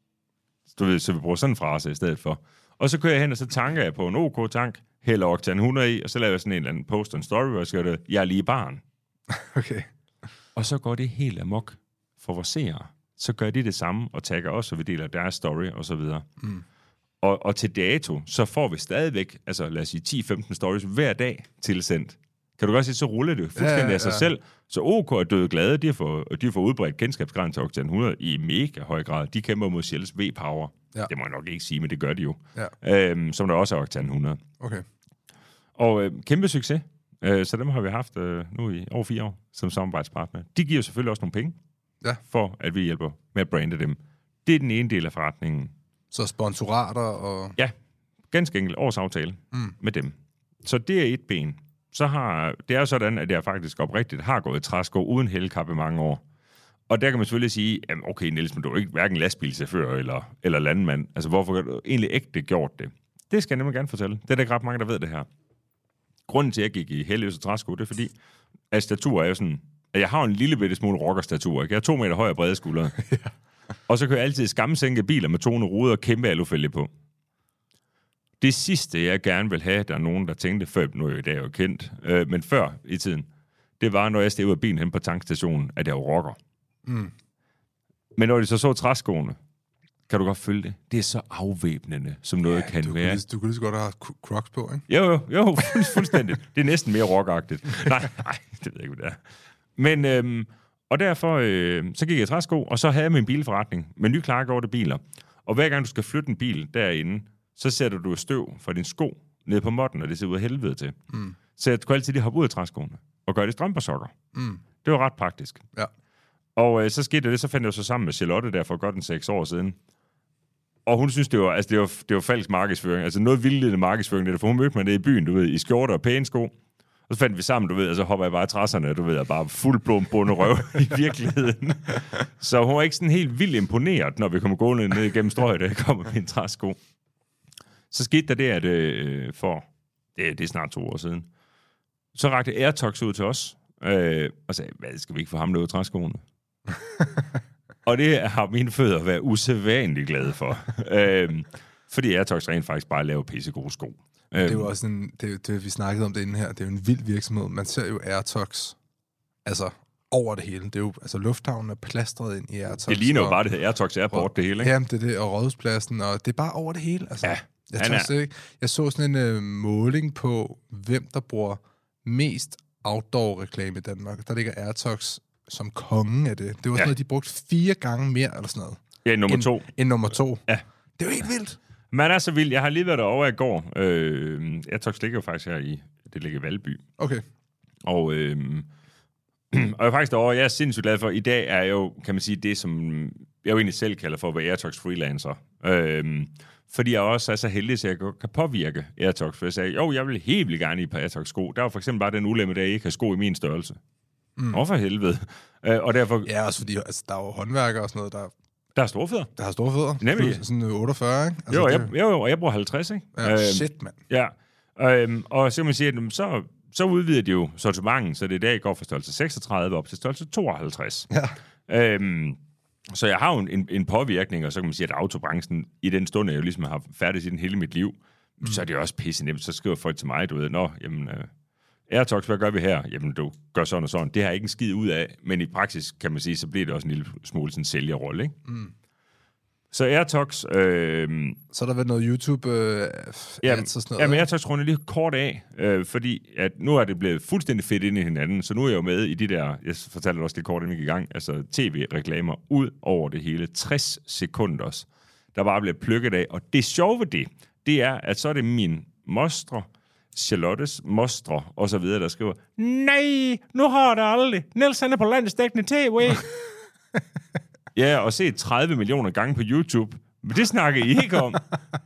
Du ved, så vi bruger sådan en frase i stedet for. Og så kører jeg hen, og så tanker jeg på en OK-tank, hælder Octane hundrede i, og så laver jeg sådan en eller anden post og en story, hvor jeg skriver det, jeg er lige i baren. Okay. Og så går det helt amok for vores seere. Så gør de det samme, og tagger os, og vi deler deres story, og så videre. Mm. Og, og til dato, så får vi stadigvæk, altså lad os sige, ti femten stories hver dag tilsendt. Kan du godt sige, så ruller det fuldstændig ja, ja, af sig ja. selv. Så OK er døde glade, de har fået, de har fået udbredt kendskabsgraden til Octane hundrede i mega høj grad. De kæmper mod Shells V-Power. Ja. Det må jeg nok ikke sige, men det gør de jo. Ja. Øhm, som der også er Octane hundrede. Okay. Og øh, kæmpe succes. Øh, så dem har vi haft øh, nu i over fire år som samarbejdspartner. De giver selvfølgelig også nogle penge, ja. For at vi hjælper med at brande dem. Det er den ene del af forretningen. Så sponsorater og... Ja, ganske enkelt årsaftale mm. med dem. Så det er et ben. Så har, det er jo sådan, at jeg faktisk oprigtigt har gået i træsko uden hældekap i mange år. Og der kan man selvfølgelig sige, jamen okay Niels, men du er ikke hverken lastbilchauffør eller, eller landmand. Altså hvorfor har du egentlig ægte gjort det? Det skal jeg nemlig gerne fortælle. Det er der ikke ret mange, der ved det her. Grunden til, at jeg gik i heldeløse træsko, det er fordi, at statur er jo sådan, at jeg har en lille bitte smule rockerstatur. Ikke? Jeg er to meter høj og brede skuldre. Ja. Og så kører jeg altid skamsænke biler med tone ruder og kæmpe alufælge på. Det sidste, jeg gerne vil have, der er nogen, der tænkte før, nu er jeg i dag jo kendt, øh, men før i tiden, det var, når jeg stod ud af bilen hen på tankstationen, at jeg var rocker. Mm. Men når de så så træskoene, kan du godt følge det? Det er så afvæbnende, som noget ja, kan du være. Kunne lige, du kunne lige så godt have Crocs på, ikke? Jo, jo, jo, fuldstændigt. Det er næsten mere rockagtigt. Nej, nej, det ved jeg ikke, hvad det er. Men, øhm, og derfor, øh, så gik jeg i træsko, og så havde jeg min bilforretning med nye klargjorte biler. Og hver gang du skal flytte en bil derinde, så sætter du støv fra din sko ned på måtten, og det ser ud af helvede til. Mm. Så jeg kunne altid lige hoppe ud af træskoene og gøre det strømpersokker. Mm. Det var ret praktisk. Ja. Og øh, så skete det, så fandt jeg så sammen med Charlotte der for godt en seks år siden. Og hun synes, det var, altså, det var, det var falsk markedsføring. Altså noget vildledende markedsføring, det for hun mødte mig nede i byen, du ved, i skjorter og pæne sko. Og så fandt vi sammen, du ved, og så hopper jeg bare i træsserne, du ved, og bare fuldblom bunderøv i virkeligheden. Så hun var ikke sådan helt vildt imponeret, når vi kom gående ned igennem strøget, da jeg kom med min træsko. Så skete der det, at øh, for, det, det er snart to år siden, så rakte AirTox ud til os, øh, og sagde, hvad skal vi ikke få ham noget i træskoene? Og det har mine fødder været usædvanligt glade for. øh, fordi AirTox rent faktisk bare laver pissegode sko. Det er jo også en, det, det, vi snakkede om det inden her, det er jo en vild virksomhed. Man ser jo AirTox, altså over det hele. Det er jo, altså lufthavnen er plastret ind i AirTox. Det ligner jo bare det her AirTox Airport, og, det hele, ikke? Jamen, det er det, og Rådhuspladsen, og det er bare over det hele. Altså, ja, jeg, tror, ikke, jeg så sådan en uh, måling på, hvem der bruger mest outdoor-reklame i Danmark. Der ligger AirTox som kongen af det. Det var sådan ja. noget, de brugte fire gange mere, eller sådan noget. Ja, nummer to. End, end nummer to. Ja. Det er jo helt vildt. Man er så vild. Jeg har lige været derovre i går. Øh, AirTox ligger jo faktisk her i, det ligger i Valby. Okay. Og, øh, og jeg er faktisk derovre, jeg er sindssygt glad for, i dag er jo, kan man sige, det som jeg jo egentlig selv kalder for at være AirTox freelancer. Øh, fordi jeg også er så heldig, så jeg kan påvirke AirTox. For jeg sagde, jo, jeg vil helt vildt gerne i et par AirTox sko. Der var for eksempel bare den ulempe, der jeg ikke har sko i min størrelse. Mm. Og for helvede. Øh, og derfor... Ja, også fordi altså, der er jo håndværkere og sådan noget, der Der er store fødder. Der har store fødder. Nemlig. Sådan otteogfyrre, ikke? Altså, jo, jeg, jo, jo, og jeg bruger halvtreds, ikke? Ja, øhm, shit, mand. Ja, øhm, og så kan man sige, at så, så udvider de jo sortimentet, så det er der, jeg går fra størrelse seksogtredive op til størrelse tooghalvtreds. Ja. Øhm, så jeg har jo en, en påvirkning, og så kan man sige, at autobranchen i den stund, jeg jo ligesom har færdig i den hele mit liv, mm. så er det jo også pisse nemt. Så skriver folk til mig, du ved, nå, jamen, øh, AirTalks, hvad gør vi her? Jamen, du gør sådan og sådan. Det har jeg ikke en skid ud af, men i praksis, kan man sige, så bliver det også en lille smule sådan en sælgerrolle, ikke? Mm. Så AirTalks... Øh, så er der været noget YouTube... Øh, jamen, sådan noget, jamen, AirTalks runder lige kort af, øh, fordi at nu er det blevet fuldstændig fedt ind i hinanden, så nu er jeg jo med i de der, jeg fortalte også lidt kort, inden vi gik i gang, altså tv-reklamer ud over det hele, tres sekunders, der bare bliver plukket af, og det sjove ved det, det er, at så er det min mostre, Charlottes mostre, og så videre, der skriver, nej, nu har det aldrig, Niels han er på landsdækkende tv. Ja, og set tredive millioner gange på YouTube. Men det snakker I ikke om.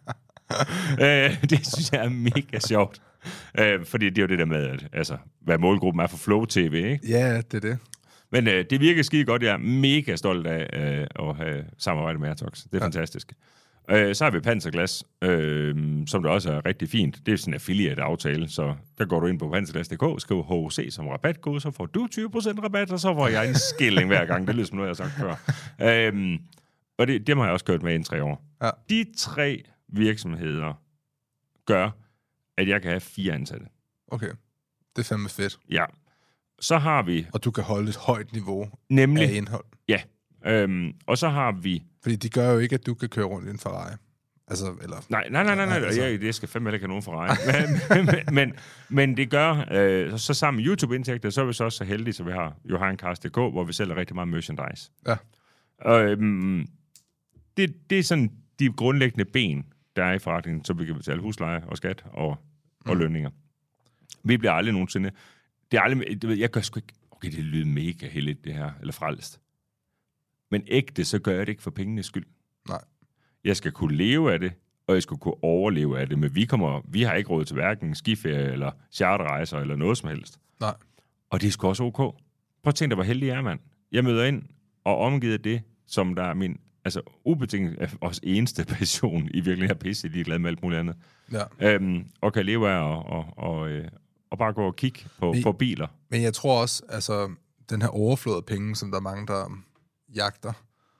øh, det synes jeg er mega sjovt. Øh, fordi det er jo det der med, at, altså, hvad målgruppen er for Flow T V, ikke? Ja, det er det. Men øh, det virker skide godt. Jeg er mega stolt af øh, at have samarbejdet med AirTalks. Det er ja. fantastisk. Øh, så har vi Panserglas, øh, som der også er rigtig fint. Det er sådan en affiliate-aftale, så der går du ind på panserglas punktum d k, skriver H O C som rabatkode, så får du tyve procent rabat, og så får jeg en skilling hver gang. Det lyder som noget, jeg har sagt før. Øh, og det, det har jeg også kørt med i en tre år. Ja. De tre virksomheder gør, at jeg kan have fire ansatte. Okay, det er fandme fedt. Ja. Så har vi... Og du kan holde et højt niveau nemlig, af indhold. Ja. Øhm, og så har vi... Fordi de gør jo ikke, at du kan køre rundt i en Ferrari. Altså, eller... Nej, nej, nej, nej, nej. Altså... Jeg, jeg skal fandme ikke have nogen Ferrari. men, men, men, men det gør... Øh, så sammen med YouTube-indtægter, så er vi så også så heldige, så vi har johancast punktum d k, hvor vi sælger rigtig meget merchandise. Ja. Øhm, det, det er sådan de grundlæggende ben, der er i forretningen, så vi kan betale husleje og skat og, og mm. lønninger. Vi bliver aldrig nogensinde... Det er aldrig... Du ved, jeg gør sgu ikke... Okay, det lyder mega heldigt, det her, eller frelst. Men ægte, så gør jeg det ikke for pengenes skyld. Nej. Jeg skal kunne leve af det, og jeg skal kunne overleve af det. Men vi, kommer, vi har ikke råd til hverken skiferie, eller charterrejser, eller noget som helst. Nej. Og det er sgu også ok. Prøv at tænke dig, hvor heldig jeg er, mand. Jeg møder ind og omgiver det, som der er min altså, ubetinget også eneste passion i virkeligheden. Jeg er pisse ligeglad med alt muligt andet. Ja. Øhm, og kan leve af og, og, og, øh, og bare gå og kigge på men, for biler. Men jeg tror også, altså, den her overflod af penge, som der er mange, der jagter.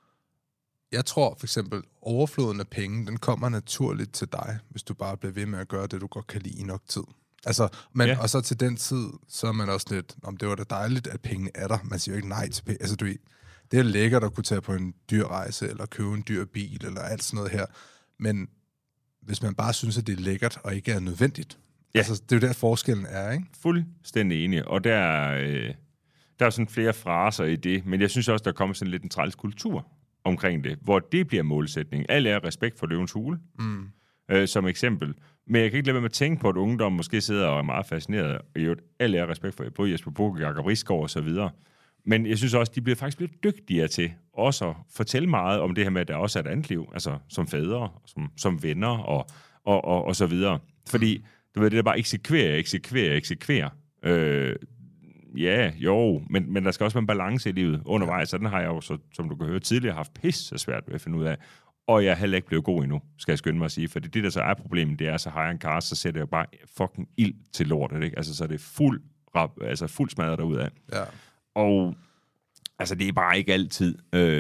Jeg tror for eksempel, overfloden af penge, den kommer naturligt til dig, hvis du bare bliver ved med at gøre det, du godt kan lide i nok tid. Altså, men, ja. Og så til den tid, så er man også lidt, om det var da dejligt, at pengene er der. Man siger jo ikke nej til penge. Altså, du, det er lækkert at kunne tage på en dyr rejse, eller købe en dyr bil, eller alt sådan noget her. Men hvis man bare synes, at det er lækkert, og ikke er nødvendigt, ja. Altså, det er jo der forskellen er, ikke? Fuldstændig enig. Og der er, øh, der er sådan flere fraser i det, men jeg synes også, der kommer sådan lidt en træls kultur omkring det, hvor det bliver målsætning. Alle er respekt for løvens hule, mm. øh, som eksempel. Men jeg kan ikke lade være med at tænke på, at ungdom måske sidder og er meget fascineret. Og alle er respekt for både Jesper Buch, Jakob Risgaard og så videre. Men jeg synes også, de bliver faktisk lidt dygtigere til også at fortælle meget om det her med, at der også er et andet liv, altså som fædre, som, som venner og, og, og, og så videre. Fordi, du ved, det er bare eksekvere, eksekvere, eksekvere. Øh, ja, jo, men, men der skal også være en balance i livet undervejs, så den har jeg jo, så, som du kan høre tidligere, haft pisse svært ved at finde ud af. Og jeg er heller ikke blevet god endnu, skal jeg skynde mig at sige. For det, det der så er problemet, det er, så har jeg en cast, så sætter jeg bare fucking ild til lortet, ikke? Altså, så er det fuld, rap, altså fuld smadret derudad. Ja. Og altså, det er bare ikke altid,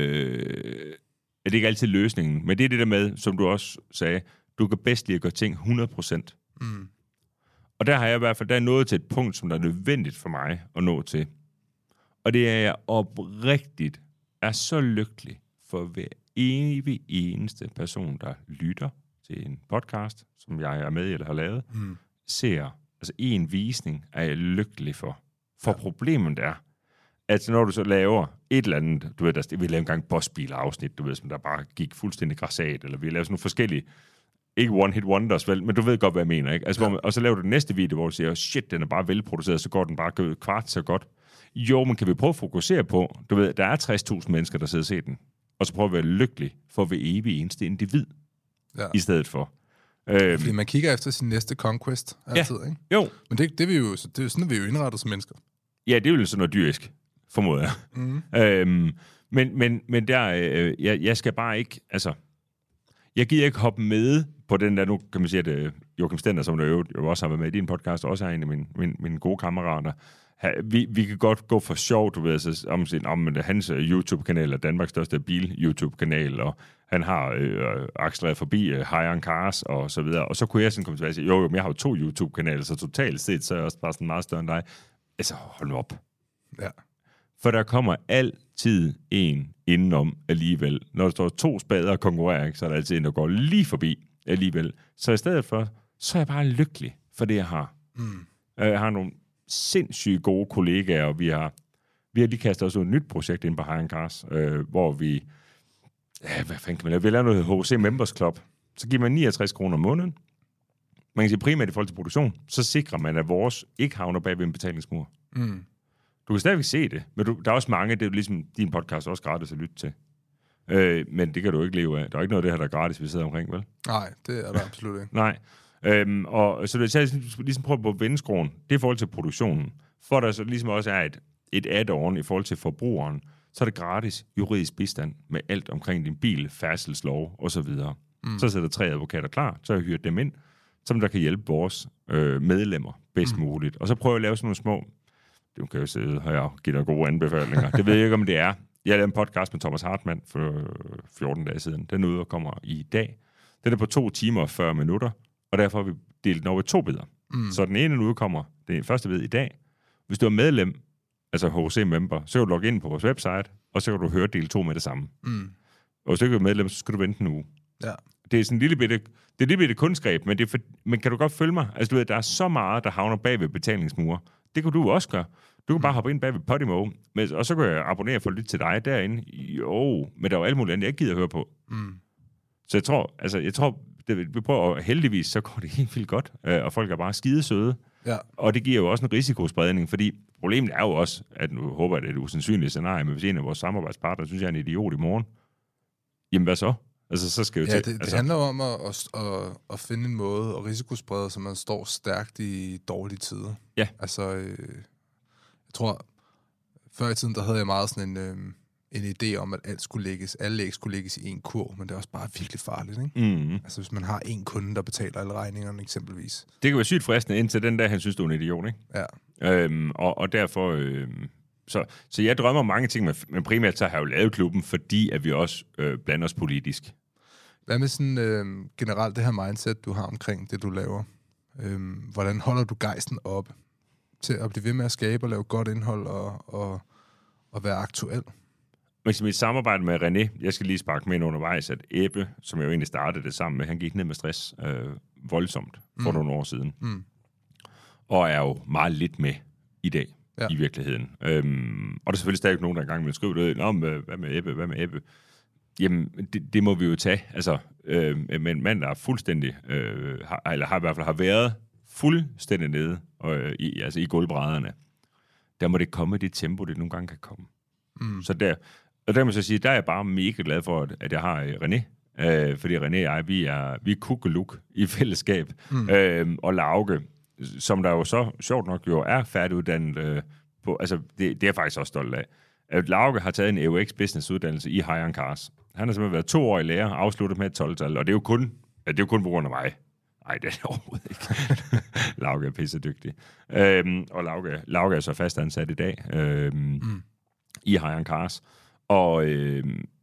øh, det er ikke altid løsningen. Men det er det der med, som du også sagde, du kan bedst lide at gøre ting hundrede procent. Mm. Og der har jeg i hvert fald, der er nået til et punkt, som der er nødvendigt for mig at nå til. Og det er jeg oprigtigt, er så lykkelig for hver evig eneste person, der lytter til en podcast, som jeg er med i eller har lavet, mm. ser, altså en visning er jeg lykkelig for. For ja. Problemet er, at når du så laver et eller andet, du ved, der, vi lavede engang bossbiler-afsnit, du ved, som der bare gik fuldstændig græsat, eller vi lavede sådan nogle forskellige, ikke one-hit wonders, vel, men du ved godt, hvad jeg mener, ikke? Altså, ja. man, og så laver du den næste video, hvor du siger, shit, den er bare velproduceret, så går den bare kvart så godt. Jo, men kan vi prøve at fokusere på, du ved, der er tres tusind mennesker, der sidder og ser den, og så prøve at være lykkelig for hver evig eneste individ, ja. I stedet for. Øhm, Fordi man kigger efter sin næste conquest altid, ja. Ikke? Jo. Men det, det, er vi jo, det er sådan, at vi er jo indrettet som mennesker. Ja, det er jo sådan noget dyrisk, formoder jeg. Mm. Øhm, Men, men, men der, øh, jeg, jeg skal bare ikke, altså, jeg gider ikke hoppe med på den der, nu kan man sige, at øh, Joachim Stender, som der jo også har været med i din podcast, også er en af mine, mine, mine gode kammerater. Vi, vi kan godt gå for sjovt, du ved, altså, om, om hans YouTube-kanal er Danmarks største bil-YouTube-kanal, og han har øh, accelereret forbi øh, High on Cars og så videre. Og så kunne jeg sådan komme tilbage og sige, jo, jo, men jeg har jo to YouTube-kanaler, så totalt set, så er jeg også bare sådan meget større end dig. Altså, hold nu op. Ja. For der kommer altid en indenom alligevel. Når der står to spader og konkurrerer, ikke, så er der altid en, der går lige forbi alligevel. Så i stedet for, så er jeg bare lykkelig for det, jeg har. Mm. Jeg har nogle sindssygt gode kollegaer, og vi har, vi har lige kastet os ud et nyt projekt ind på High on Cars, øh, hvor vi, ja, hvad fanden kan man lave? Vi laver noget H C Members Club. Så giver man niogtres kroner om måneden. Man kan sige primært i forhold til produktion, så sikrer man, at vores ikke havner bag ved en betalingsmur. Mm. Du kan stadigvæk se det, men du, der er også mange, det er jo ligesom din podcast også gratis at lytte til. Øh, men det kan du ikke leve af. Der er ikke noget af det her, der er gratis, vi sidder omkring, vel? Nej, det er der absolut ikke. Nej. Øhm, og så det er ligesom, ligesom prøve på vendeskroen, det er i forhold til produktionen. For der så ligesom også er et, et add-on i forhold til forbrugeren, så er det gratis juridisk bistand med alt omkring din bil, færdselslov og så videre. Mm. Så sætter tre advokater klar, så har jeg hyret dem ind, som der kan hjælpe vores øh, medlemmer bedst mm. muligt. Og så prøver jeg at lave sådan nogle små, det kan jeg jo sidde her og give dig gode anbefalinger. Det ved jeg ikke, om det er. Jeg lavede en podcast med Thomas Hartmann for fjorten dage siden. Den er ude og kommer i dag. Den er på to timer og fyrre minutter. Og derfor har vi delt den over i to bidder. Mm. Så den ene udkommer, det er første bid i dag. Hvis du er medlem, altså H C-member, så kan du logge ind på vores website, og så kan du høre del to med det samme. Mm. Og hvis du ikke er medlem, så skal du vente en uge. Ja. Det er sådan en lille bitte, det er en lille bitte kunstgreb, men, det er for, men kan du godt følge mig? Altså du ved, der er så meget, der havner bag ved betalingsmure. Det kan du også gøre. Du kan bare hoppe ind bag ved Podimo, og så kan jeg abonnere for at lytte til dig derinde. Jo, men der er jo alt muligt andet, jeg ikke gider at høre på. Mm. Så jeg tror, altså jeg tror, det, vi prøver, og heldigvis, så går det helt vildt godt, øh, og folk er bare skidesøde. Ja. Og det giver jo også en risikospredning, fordi problemet er jo også, at nu håber jeg, det er et usandsynligt scenarie, men hvis en af vores samarbejdspartnere synes, jeg er en idiot i morgen, jamen hvad så? Altså, så skal jo ja, til, det, det altså. handler jo om at, at, at, at finde en måde at risikosprede, så man står stærkt i dårlige tider. Ja. Altså, øh, jeg tror, før i tiden, der havde jeg meget sådan en... Øh, en idé om, at alt skulle lægges, alle æg skulle lægges i en kurv, men det er også bare virkelig farligt, ikke? Mm. Altså, hvis man har en kunde, der betaler alle regningerne, eksempelvis. Det kan være sygt fristende, indtil den dag, han synes, du er en idiot, ikke? Ja. Øhm, og, og derfor... Øhm, så, så jeg drømmer om mange ting, men, men primært så har jeg jo lavet klubben, fordi at vi også øh, blander os politisk. Hvad med sådan øh, generelt det her mindset, du har omkring det, du laver? Øhm, hvordan holder du gejsten op til at blive ved med at skabe og lave godt indhold og, og, og være aktuel? Men mit samarbejde med René, jeg skal lige sparke med ind undervejs, at Ebbe, som jeg jo egentlig startede det sammen med, han gik ned med stress øh, voldsomt for mm. nogle år siden. Mm. Og er jo meget lidt med i dag, ja. I virkeligheden. Øhm, og der er selvfølgelig stadig nogen, der er i gang med at skrive det. Nå, hvad med Ebbe, hvad med Ebbe? Jamen, det, det må vi jo tage. Altså, øh, men mand, der er fuldstændig, øh, har, eller har i hvert fald har været fuldstændig nede, øh, i, altså i gulvbrædderne, der må det komme det tempo, det nogle gange kan komme. Mm. Så der... Og der må jeg så sige, der er jeg bare mega glad for, at jeg har René. Øh, fordi René og jeg, vi er, vi er kukkeluk i fællesskab. Mm. Øh, og Lauke, som der jo så sjovt nok jo er færdiguddannet øh, på, altså det, det er jeg faktisk også stolt af. At Lauke har taget en E U X business uddannelse i High on Cars. Han har simpelthen været to år i lærer, afsluttet med et tolv-tal, og det er jo kun, det er jo kun på grund af mig. Nej, det er det overhovedet ikke. Lauke er pissedygtig. Øh, og Lauke, Lauke er så fastansat i dag øh, mm. i High on Cars. Og øh,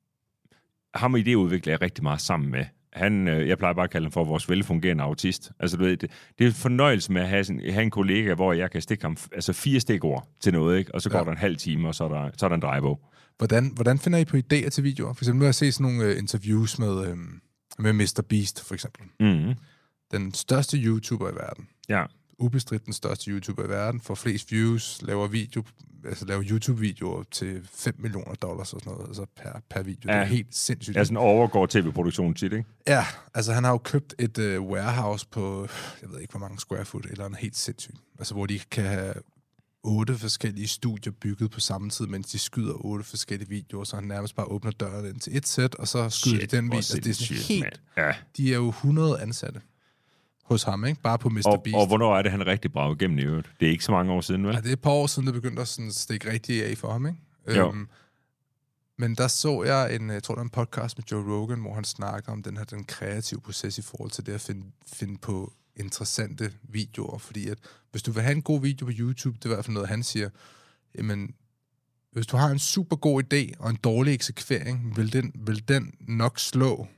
ham og idéudvikler jeg rigtig meget sammen med. Han, øh, jeg plejer bare at kalde ham for vores velfungerende autist. Altså, du ved, det, det er en fornøjelse med at have, sådan, have en kollega, hvor jeg kan stikke ham altså fire stikord til noget, ikke? Og så går ja. der en halv time, og så er der, så er der en drejebog. Hvordan, hvordan finder I på idéer til videoer? For eksempel, nu har jeg set sådan nogle uh, interviews med, uh, med mister Beast, for eksempel. Mm-hmm. Den største YouTuber i verden. Ja. Ubestridt den største YouTuber i verden, får flest views, laver video, altså laver YouTube-videoer til fem millioner dollars og sådan noget, altså per, per video. Ja. Det er helt sindssygt. Ja, sådan overgår tv-produktionen tit, ikke? Ja, altså han har jo købt et uh, warehouse på, jeg ved ikke hvor mange square foot, eller noget helt sindssygt. Altså hvor de kan have otte forskellige studier bygget på samme tid, mens de skyder otte forskellige videoer, så han nærmest bare åbner døren ind til et sæt, og så skyder shit, de den video. Altså, det er sådan shit, helt... Ja. De er jo hundrede ansatte hos ham, ikke? Bare på mister Og, Beast. og hvornår er det, han rigtig braget igennem i øvrigt? Det er ikke så mange år siden, vel? Ja, det er et par år siden, det begyndte at sådan stikke rigtig af for ham, ikke? Jo. Øhm, Men der så jeg en, jeg tror, der er en podcast med Joe Rogan, hvor han snakker om den her den kreative proces i forhold til det at finde, finde på interessante videoer. Fordi at hvis du vil have en god video på YouTube, det er i hvert fald noget, han siger, jamen, hvis du har en super god idé og en dårlig eksekvering, vil den, vil den nok slå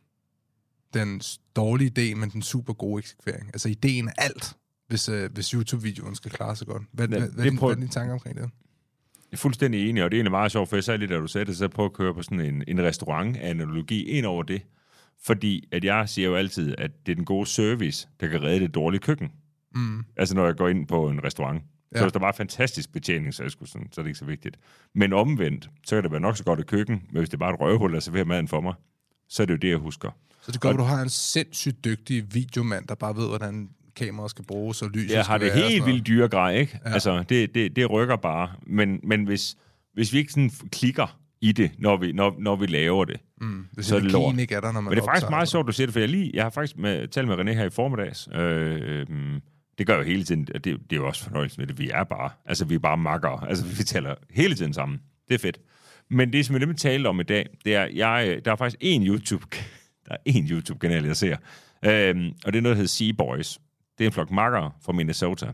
den dårlige idé, men den super gode eksekvering. Altså ideen er alt, hvis, øh, hvis YouTube-videoen skal klare sig godt. Hvad, ja, hvad, hvad, hvad er dine tanker omkring det? Jeg er fuldstændig enig, og det er egentlig meget sjovt, for jeg sagde lidt, da du sagde det, så jeg prøver at køre på sådan en, en restaurant-analogi ind over det. Fordi at jeg siger jo altid, at det er den gode service, der kan redde det dårlige køkken. Mm. Altså når jeg går ind på en restaurant. Ja. Så hvis der var fantastisk betjening, så er, sådan, så er det ikke så vigtigt. Men omvendt, så kan det være nok så godt et køkken, men hvis det er bare et røvhul, der serverer maden for mig, så er det jo det, jeg husker. Så det går, at du har en sindssygt dygtig videomand, der bare ved, hvordan kameraet skal bruges, og lyset jeg skal har det være, helt vildt dyre grej, ikke? Ja. Altså, det, det, det rykker bare. Men, men hvis, hvis vi ikke sådan klikker i det, når vi, når, når vi laver det, mm, hvis så er det lort. Ikke er der, når man men det er faktisk meget så. sjovt, du siger det, for jeg, lige, jeg har faktisk med, talt med René her i formiddags. Øh, øh, det gør jo hele tiden, det, det er jo også fornøjelse med det. Vi er bare, altså vi er bare makkere. Altså vi taler hele tiden sammen. Det er fedt. Men det, som jeg nemlig talte om i dag, det er, jeg, der er faktisk en YouTube, der er en YouTube-kanal, jeg ser. Øh, og det er noget, der hedder Sea Boys. Det er en flok makkere fra Minnesota.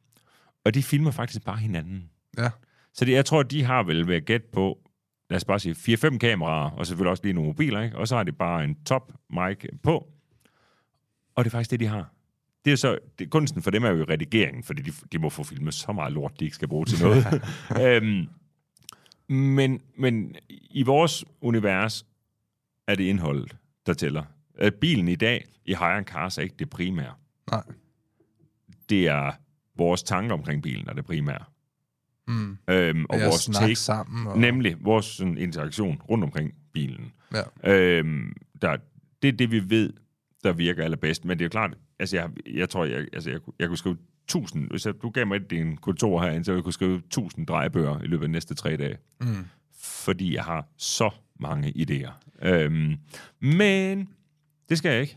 Og de filmer faktisk bare hinanden. Ja. Så det, jeg tror, de har vel ved at gætte på, lad os bare sige, fire fem kameraer, og selvfølgelig også lige nogle mobiler, ikke? Og så har de bare en top mic på. Og det er faktisk det, de har. Det er så, det, kunsten for dem er jo redigeringen, fordi de, de må få filmet så meget lort, de ikke skal bruge til noget. øhm, men, men i vores univers er det indholdet, der tæller. At bilen i dag i Hire Cars er ikke det primære. Nej. Det er vores tanker omkring bilen, der er det primære. Mm. Øhm, og vores take, sammen. Og... nemlig vores sådan, interaktion rundt omkring bilen. Ja. Øhm, der, det er det, vi ved, der virker allerbedst. Men det er jo klart, altså jeg, jeg tror, jeg, altså jeg, jeg kunne skrive tusind, hvis jeg, du gav mig din kontor herinde, så jeg kunne skrive tusind drejebøger i løbet af de næste tre dage. Mm. Fordi jeg har så mange idéer. Øhm, men det skal jeg ikke.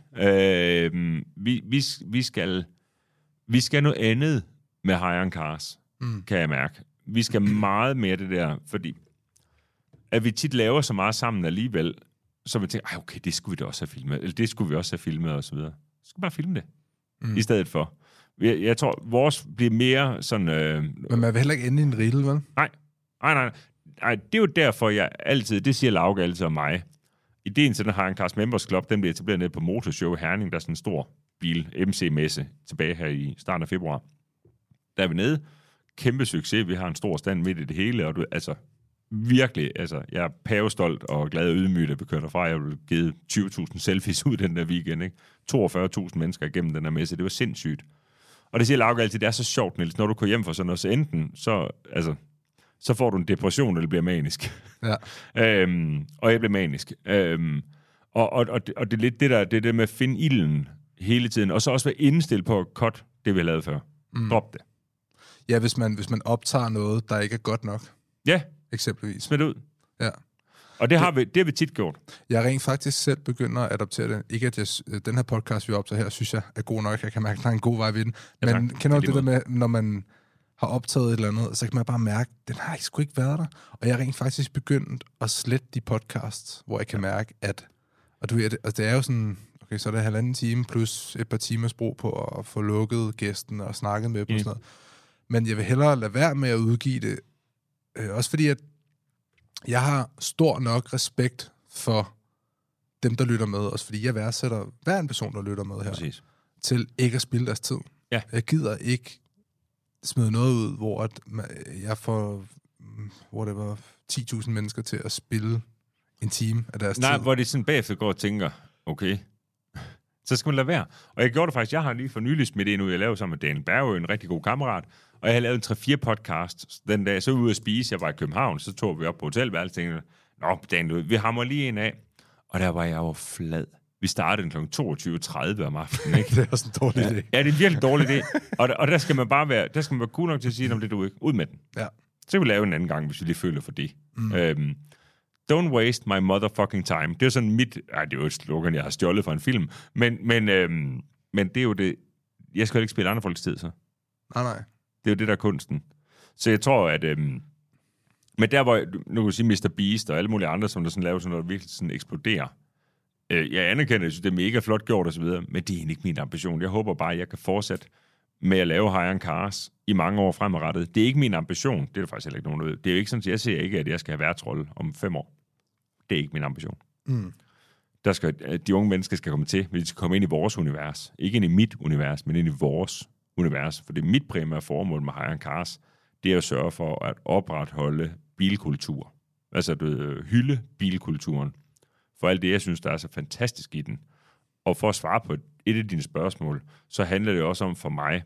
Øhm, vi, vi, vi, skal, vi skal noget andet med Hire Cars, mm. kan jeg mærke. Vi skal meget mere det der, fordi at vi tit laver så meget sammen alligevel, så vi tænker, ej okay, det skulle vi da også have filmet, eller det skulle vi også have filmet, og så videre. Så skal vi bare filme det, mm. i stedet for. Jeg, jeg tror, vores bliver mere sådan... Øh, Men man vil heller ikke ende i en rille, vel? Nej, nej, nej. nej det er jo derfor, jeg altid, det siger Lauke altid om mig, ideen til den Hire Cars Members Club, den blev etableret nede på Motorshow i Herning, der er sådan en stor bil, M C-messe, tilbage her i starten af februar. Der er vi nede. Kæmpe succes. Vi har en stor stand midt i det hele, og du, altså, virkelig, altså, jeg er pavestolt og glad og ydmyg, at vi kører derfra. Jeg har givet tyve tusind selfies ud den der weekend, ikke? toogfyrre tusind mennesker igennem den der messe. Det var sindssygt. Og det siger Lauke altid, det er så sjovt, Niels, når du går hjem for sådan noget, så enten, så, altså, så får du en depression, eller bliver manisk. Ja. øhm, og jeg bliver manisk. Øhm, og, og, og, det, og det er lidt det der, det er det med at finde ilden hele tiden, og så også være indstillet på at cut det, vi har lavet før. Mm. Drop det. Ja, hvis man, hvis man optager noget, der ikke er godt nok. Ja. Eksempelvis. Smid ud. Ja. Og det har, vi, det har vi tit gjort. Jeg rent faktisk selv begynder at adoptere den. Ikke at jeg, den her podcast, vi optager her, synes jeg er god nok. Jeg kan mærke, at der er en god vej ved den. Men ja, kender du det der med, når man har optaget et eller andet, så kan man bare mærke, at den har sgu ikke været der. Og jeg har rent faktisk begyndt at slette de podcasts, hvor jeg kan mærke, at... Og du ved, altså det er jo sådan... Okay, så er det halvanden time plus et par timers brug på at få lukket gæsten og snakket med dem mm. og sådan noget. Men jeg vil hellere lade være med at udgive det. Øh, også fordi, at jeg har stor nok respekt for dem, der lytter med. Også fordi jeg værdsætter hver en person, der lytter med her. Præcis. Til ikke at spilde deres tid. Ja. Jeg gider ikke smide noget ud, hvor at jeg får whatever, ti tusind mennesker til at spille en time af deres Nej, tid. Nej, hvor de sådan bagefter går og tænker, okay, så skal man lade være. Og jeg gjorde det faktisk, jeg har lige for nylig smidt en ud, jeg lavede sammen med Daniel Berg, en rigtig god kammerat, og jeg har lavet en tre fire podcast den dag, så var jeg ude at spise, jeg var i København, så tog vi op på hotelværelset, og tænkte, nå, Daniel, vi hammer lige en af, og der var jeg jo flad. Vi startede klokken toogtyve tredive om aftenen, ikke? Det er også en dårlig ja, idé. Ja, det er en virkelig dårlig idé. Og, der, og der skal man bare være, der skal man være cool nok til at sige, om det du ikke, ud med den. Ja. Så kan vi lave en anden gang, hvis vi lige føler for det. Mm. Øhm, Don't waste my motherfucking time. Det er sådan mit... Ej, det er jo et slogan, jeg har stjålet fra en film. Men, men, øhm, men det er jo det... Jeg skal jo ikke spille andre folks tid, så. Nej, nej. Det er jo det, der er kunsten. Så jeg tror, at... Øhm, Men der, hvor nu kan du sige mister Beast og alle mulige andre, som der sådan laver sådan noget, virkelig sådan eksploderer. Øh, jeg anerkender, at det er mega flot gjort og så videre, men det er ikke min ambition. Jeg håber bare, at jeg kan fortsætte med at lave High on Cars i mange år fremadrettet. Det er ikke min ambition. Det er der faktisk heller ikke nogen, der ved. Det er jo ikke sådan, at jeg ser ikke, at jeg skal have værtsrolle om fem år. Det er ikke min ambition. Mm. Der skal, de unge mennesker skal komme til, hvis de skal komme ind i vores univers. Ikke ind i mit univers, men ind i vores univers. For det er mit primære formål med High on Cars, det er at sørge for at opretholde bilkultur. Altså at hylde bilkulturen. For alt det, jeg synes, der er så fantastisk i den. Og for at svare på et af dine spørgsmål, så handler det også om for mig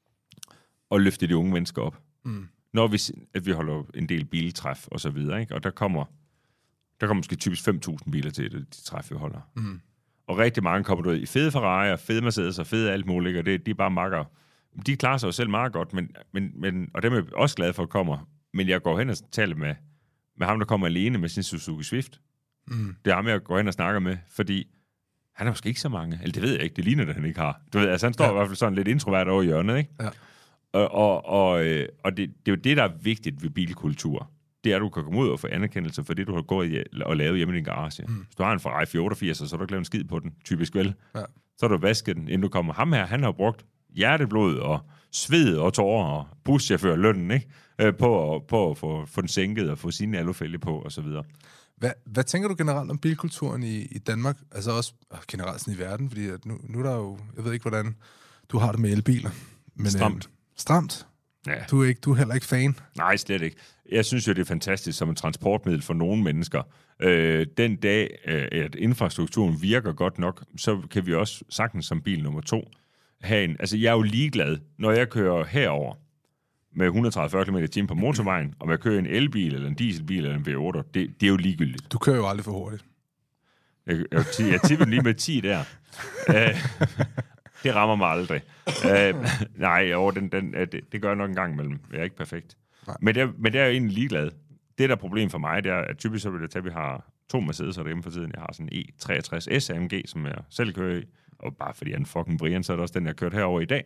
at løfte de unge mennesker op. Mm. Når vi, at vi holder en del biltræf og så videre, ikke? Og der kommer, der kommer måske typisk fem tusind biler til det, de træf, vi holder. Mm. Og rigtig mange kommer ud i fede Ferrari og fede Mercedes og fede alt muligt, og det, de er bare makker. De klarer sig jo selv meget godt, men, men, men, og dem er jeg også glad for, at kommer. Men jeg går hen og taler med, med ham, der kommer alene med sin Suzuki Swift. Mm. Det er ham, jeg går hen og snakker med, fordi han har måske ikke så mange. Eller det ved jeg ikke, det ligner det, han ikke har. Du ved, altså han står ja. i hvert fald sådan lidt introvert over hjørnet, ikke? Ja. Og, og, og, og det, det er jo det, der er vigtigt ved bilkultur. Det er, at du kan komme ud og få anerkendelse for det, du har gået og lavet hjemme i din garage. Mm. Hvis du har en Ferrari fire otteogfirs, så har du ikke lavet en skid på den, typisk vel. Ja. Så har du vasket den, inden du kommer. Ham her, han har brugt hjerteblod og sved og tårer og buschauffør lønnen, ikke? Øh, på, på at få, få den sænket og få sine alufælge på og så videre. Hvad, hvad tænker du generelt om bilkulturen i, i Danmark? Altså også generelt sådan i verden, fordi at nu, nu er der jo, jeg ved ikke, hvordan du har det med elbiler. Men, stramt. Øh, stramt? Ja. Du er, ikke, du er heller ikke fan? Nej, slet ikke. Jeg synes jo, det er fantastisk som et transportmiddel for nogle mennesker. Øh, den dag, øh, at infrastrukturen virker godt nok, så kan vi også sagtens som bil nummer to have en... Altså, jeg er jo ligeglad, når jeg kører herover med et hundrede og tredive til fyrre kilometer i timen på motorvejen, og jeg kører en elbil, eller en dieselbil, eller en V otte, det, det er jo ligegyldigt. Du kører jo aldrig for hurtigt. Jeg, jeg, jeg tipper lige med ti der. Æh, det rammer mig aldrig. Æh, nej, over den, den, det, det gør jeg nok en gang imellem. Jeg er ikke perfekt. Men det, men det er jeg egentlig ligeglad. Det, der er problem for mig, det er, at typisk så vil det tage, at vi har to Mercedes derhjemme for tiden. Jeg har sådan en E treogtres S A M G, som jeg selv kører i. Og bare fordi jeg er en fucking Brian, så er det også den, jeg har kørt herover i dag.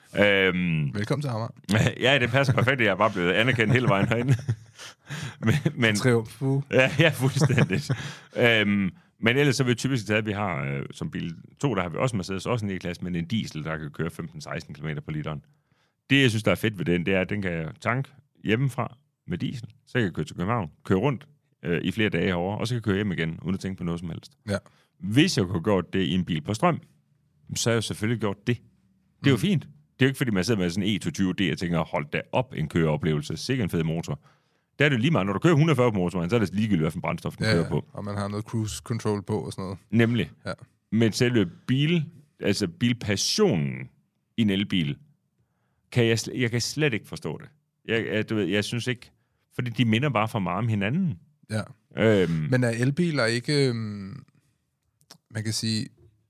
Øhm, Velkommen til Amager. Ja, det passer perfekt, jeg er bare blevet anerkendt hele vejen herinde. men, men, Triumf. Ja, ja, fuldstændig. øhm, men ellers så vil det typisk tage, at vi har øh, som bil to, der har vi også Mercedes, også en E-klasse, men en diesel, der kan køre femten til seksten kilometer på literen. Det, jeg synes, der er fedt ved den, det er, at den kan jeg tanke hjemmefra med diesel. Så jeg kan køre til København, køre rundt øh, i flere dage herovre, og så kan jeg køre hjem igen, uden at tænke på noget som helst. Ja. Hvis jeg kunne have gjort det i en bil på strøm, så har jeg jo selvfølgelig gjort det. Det er jo mm. fint. Det er jo ikke, fordi man sidder med sådan en E toogtyve D og tænker, hold da op en køreoplevelse. Sikkert en fed motor. Der er det lige meget. Når du kører et hundrede og fyrre på motorvejen, så er det ligegyldigt, hvilken brændstof den ja, kører på. Og man har noget cruise control på og sådan noget. Nemlig. Ja. Men selve bil, altså bilpassionen i en elbil, kan jeg, jeg kan slet ikke forstå det. Jeg, jeg, du ved, jeg synes ikke, fordi de minder bare for meget om hinanden. Ja. Øhm. Men er elbiler ikke, øhm, man kan sige,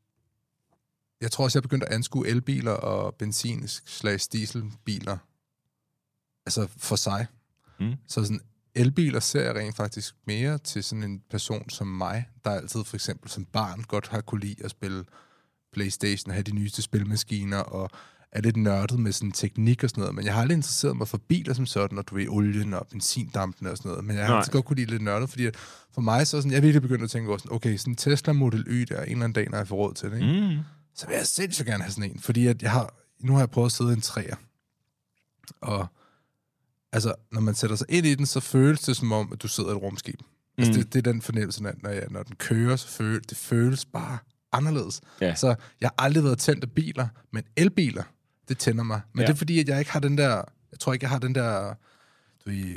jeg tror også, jeg er begyndt at anskue elbiler og benzin-slags-dieselbiler, altså for sig. Mm. Så sådan, elbiler ser jeg rent faktisk mere til sådan en person som mig, der altid for eksempel som barn godt har kunne lide at spille PlayStation, have de nyeste spilmaskiner, og er lidt nørdet med sådan teknik og sådan noget, men jeg har aldrig interesseret mig for biler som sådan, og du ved, olien og benzindampene og sådan noget, men jeg har altid godt kunne lide lidt nørdet, fordi for mig så sådan, jeg er virkelig begyndt at tænke over sådan, okay, sådan en Tesla Model Y, der er en eller anden dag, når jeg får råd til det, ikke? Mm. Så vil jeg sindssygt gerne have sådan en, fordi at jeg har, nu har jeg prøvet at sidde i en træer, og altså, når man sætter sig ind i den, så føles det som om, at du sidder i et rumskib. Mm. Altså, det, det er den fornemmelse, når, jeg, når den kører, så føles det føles bare anderledes. Ja. Så jeg har aldrig været tændt af biler, men elbiler, det tænder mig. Men ja. Det er fordi, at jeg ikke har den der, jeg tror ikke, jeg har den der, du ved,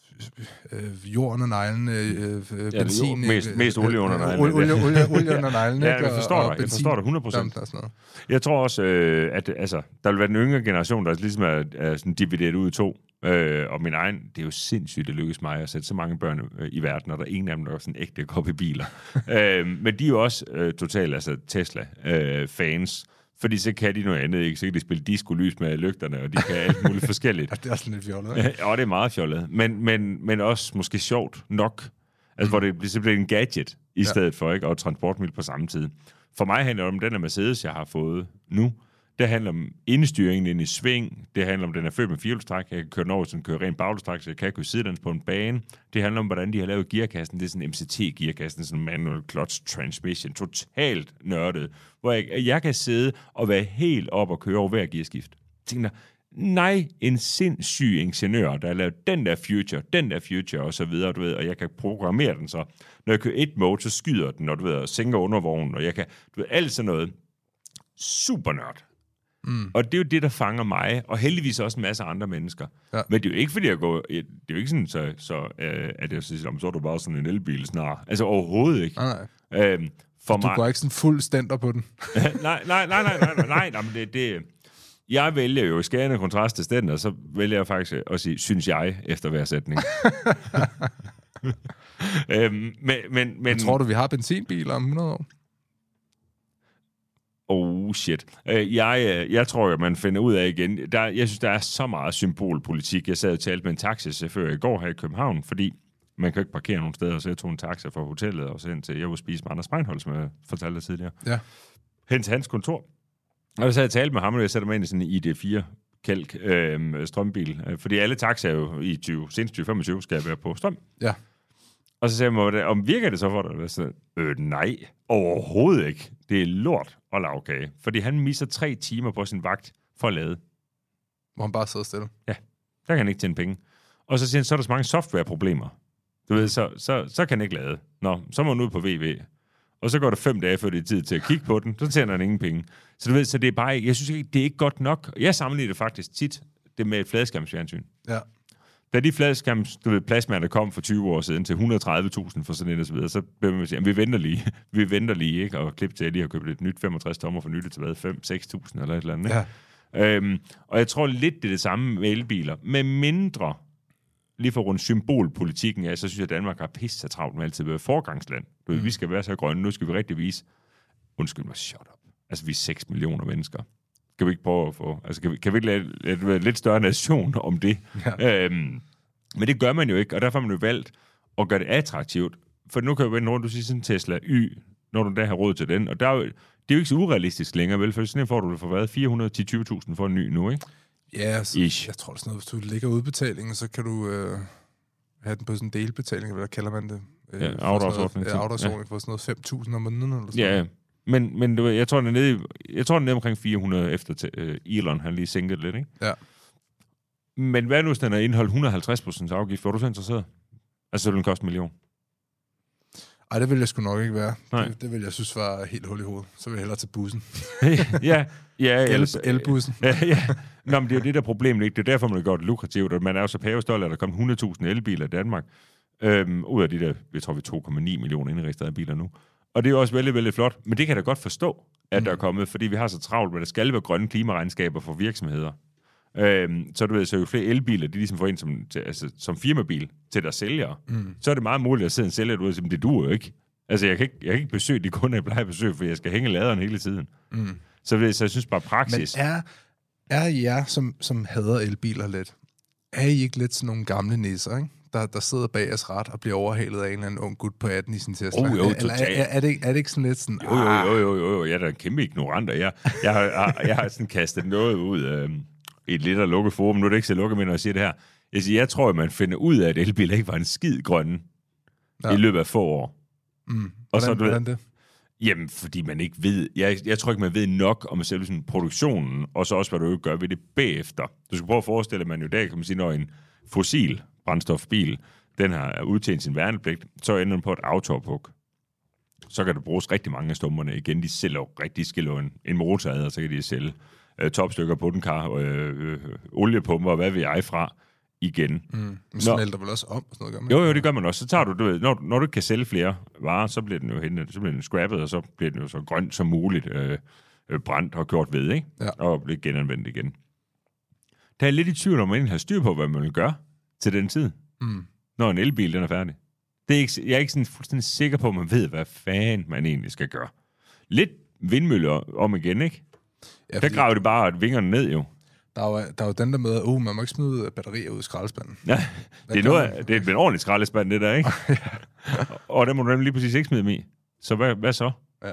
øh, jorden og neglen, øh, øh, ja, benzin. Mest, øh, mest olie under neglen. Olie, olie, olie, olie under neglen. Ja, jeg forstår dig. Jeg forstår dig hundrede procent. Jeg tror også, øh, at altså, der vil være den yngre generation, der ligesom er, er sådan divideret ud i to. Øh, og min egen, det er jo sindssygt, det lykkes mig at sætte så mange børn øh, i verden, og der er ingen af dem, der er sådan ægte kop i biler. øh, men de er jo også øh, totalt altså Tesla-fans. Øh, Fordi så kan de noget andet, ikke? Så kan de spille disco-lys med lygterne, og de kan alt muligt forskelligt. Det er sådan lidt fjollet, ikke? Ja, det er meget fjollet. Men, men, men også måske sjovt nok. Altså, mm. hvor det bliver en gadget i ja. stedet for, ikke? Og transportmiddel på samme tid. For mig handler det om den her Mercedes, jeg har fået nu. Det handler om indstyringen ind i sving. Det handler om, den er født med firehjulstræk. Jeg kan køre den over, så den kører rent baghjulstræk, så jeg kan køre sidelæns på en bane. Det handler om, hvordan de har lavet gearkassen. Det er sådan en M C T-gearkassen, sådan en manual clutch transmission. Totalt nørdet. Hvor jeg, jeg kan sidde og være helt op og køre over hver gearskift. Tænker nej, en sindssyg ingeniør, der har lavet den der future, den der future, og så videre, du ved, og jeg kan programmere den så. Når jeg kører et mode, så skyder den, og du ved, og sænker undervognen, og jeg kan, du ved, alt sådan noget. Super nørd. Mm. Og det er jo det, der fanger mig, og heldigvis også en masse andre mennesker. Ja. Men det er jo ikke, fordi jeg går, det er jo ikke sådan, så, så øh, at jeg siger, så er du bare sådan en elbil snar. Altså overhovedet ikke. Nej, nej. Øhm, for du mig... går ikke sådan fuld stænder på den. nej, nej, nej, nej, nej, nej, nej, nej, men det, det jeg vælger jo i skærende kontrast til stænder, så vælger jeg faktisk at sige, synes jeg, efter hver sætning. øhm, men, men, men, tror du, vi har benzinbiler om hundrede år? Oh shit. Øh, jeg, jeg tror, at man finder ud af igen. Der, jeg synes, der er så meget symbolpolitik. Jeg sad og talte med en taxichauffør i går her i København, fordi man kan ikke parkere nogen steder, så jeg tog en taxa fra hotellet og så hen til, jeg var spise med Anders Breinholt, som jeg fortalte tidligere. Ja. Hen til hans kontor. Og så sad jeg og talte med ham, og jeg sætter mig ind i sådan en I D fire kælk øh, strømbil. Fordi alle taxaer jo i tyve, senest tyve femogtyve skal være på strøm. Ja. Og så sagde jeg, om virker det så for dig? Så, øh, nej, overhovedet ikke. Det er lort og lavkage. Fordi han misser tre timer på sin vagt for at lade. Hvor han bare sidder stille? Ja, der kan han ikke tjene penge. Og så siger han, så er der så mange softwareproblemer. Du ved, så, så, så kan han ikke lade. Nå, så må han ud på V V. Og så går der fem dage, før det er tid til at kigge på den. Så tjener han ingen penge. Så du ved, så det er bare ikke, jeg synes ikke, det er ikke godt nok. Jeg sammenligner det faktisk tit, det med et fladskærmsfjernsyn. Ja. Da de fladskærms, du ved, plasmaer, der kom for tyve år siden til et hundrede og tredive tusind for sådan et og så videre, så blev man sige, vi venter lige, vi venter lige, ikke? Og klip til, at de har købt et nyt femogtres tommer for nyligt tilbage, fem til seks tusind eller et eller andet, ikke? Ja. Øhm, og jeg tror lidt, det er det samme med elbiler. Med mindre, lige for rundt symbolpolitikken, ja, så synes jeg, at Danmark har pisse så travlt med altid at være forgangsland. Du ved, mm. vi skal være så grønne, nu skal vi rigtig vise, undskyld mig, shut up. Altså, vi er seks millioner mennesker. Kan vi ikke prøve at få... Altså, kan vi, kan vi ikke lade et lidt større nation om det? Ja. Øhm, men det gør man jo ikke, og derfor har man jo valgt at gøre det attraktivt. For nu kan jo vende rundt, du siger sådan en Tesla Y, når du der har råd til den. Og der er jo, det er jo ikke så urealistisk længere, vel? For sådan får du det for hvad? fire hundrede til tyve tusind for en ny nu, ikke? Ja, så, jeg tror sådan noget, hvis du lægger udbetalingen, så kan du øh, have den på sådan en delbetaling, hvad kalder man det? Øh, ja, afdragsordning. Ja, afdragsordning ja. For sådan noget fem tusind om måneden eller sådan ja, noget. Men, men du, jeg tror, den er nede, jeg tror, den er nede omkring fire hundrede efter til, øh, Elon, han lige sænkede lidt, ikke? Ja. Men hvad nu, hvis den er indeholdt et hundrede og halvtreds procent afgift? Var du så interesseret? Altså, så vil den koste en million. Ej, det vil jeg sgu nok ikke være. Det, det vil jeg synes var helt hul i hovedet. Så vil jeg hellere til bussen. ja, ja. El, elbussen. ja, ja. Nå, men det er jo det der problem, ikke? Det er derfor, man har gjort det lukrativt. Og man er jo så pavestolt, at der kommer hundrede tusind elbiler i Danmark. Øhm, ud af de der, jeg tror, vi to komma ni millioner indregistrerede biler nu. Og det er jo også vældig, vældig flot. Men det kan jeg da godt forstå, at mm. der er kommet, fordi vi har så travlt, at der skal være grønne klimaregnskaber for virksomheder. Øhm, så du ved, så jo flere elbiler, de ligesom får ind som, til, altså, som firmabil til deres sælgere, mm. så er det meget muligt at sidde en sælger ud og sige, det duer jo ikke. Altså, jeg kan ikke, jeg kan ikke besøge de kunder, jeg plejer at besøge, for jeg skal hænge laderen hele tiden. Mm. Så, så jeg synes bare praksis... Men er, er jer, som, som hader elbiler lidt, er I ikke lidt sådan nogle gamle nisser, ikke? Der, der sidder bag os ret og bliver overhalet af en eller anden ung gut på atten i sin Tesla. Oh, jo, eller er, er, er, det, er det ikke sådan lidt sådan... Jo, jo, jo, jo, jo, jo. Jeg er da en kæmpe ignorant, og jeg, jeg, har, jeg, jeg har sådan kastet noget ud øh, i et lidt af lukket forum. Nu er det ikke så lukket, men når jeg siger det her. Jeg, siger, jeg tror, at man finder ud af, at elbil ikke var en skid grønne ja. i løbet af få år. Mm. Hvordan, og så, du hvordan ved, det? Jamen, fordi man ikke ved... Jeg, jeg tror ikke, man ved nok om selve sådan produktionen, og så også, hvad du jo gør ved det bagefter. Du skal prøve at forestille, at man jo i dag, kan man sige, når en fossil brændstofbil, den har udtjent sin værnepligt, så ender den på et autoophug. Så kan der bruges rigtig mange af stumperne. Igen, de sælger rigtig skiller en, en motor ad, og så kan de sælge øh, topstykker på den kar, øh, øh, oliepumper og hvad ved jeg fra igen. Mm. Men smelter vel også om? Sådan noget, jo, jo, det gør man også. Så tager du, du ved, når, når du ikke kan sælge flere varer, så bliver den jo hentet, så bliver den scrappet, og så bliver den jo så grøn som muligt øh, øh, brændt og gjort ved, ikke? Ja. Og bliver genanvendt igen. Der er lidt i tvivl, om man egentlig har styr på, hvad man vil gøre til den tid. Mm. Når en elbil den er færdig. Det er ikke, jeg er ikke sådan fuldstændig sikker på, at man ved, hvad fanden man egentlig skal gøre. Lidt vindmøller om igen, ikke? Ja, der graver det bare vingerne ned, jo. Der er jo, der er jo den der med, at oh, man må ikke smide batterier ud i skraldespanden. Ja, det er, noget, det er en ordentlig skraldespand, det der, ikke? ja. Og der må du nemlig lige præcis ikke smide dem i. Så hvad, hvad så? Ja.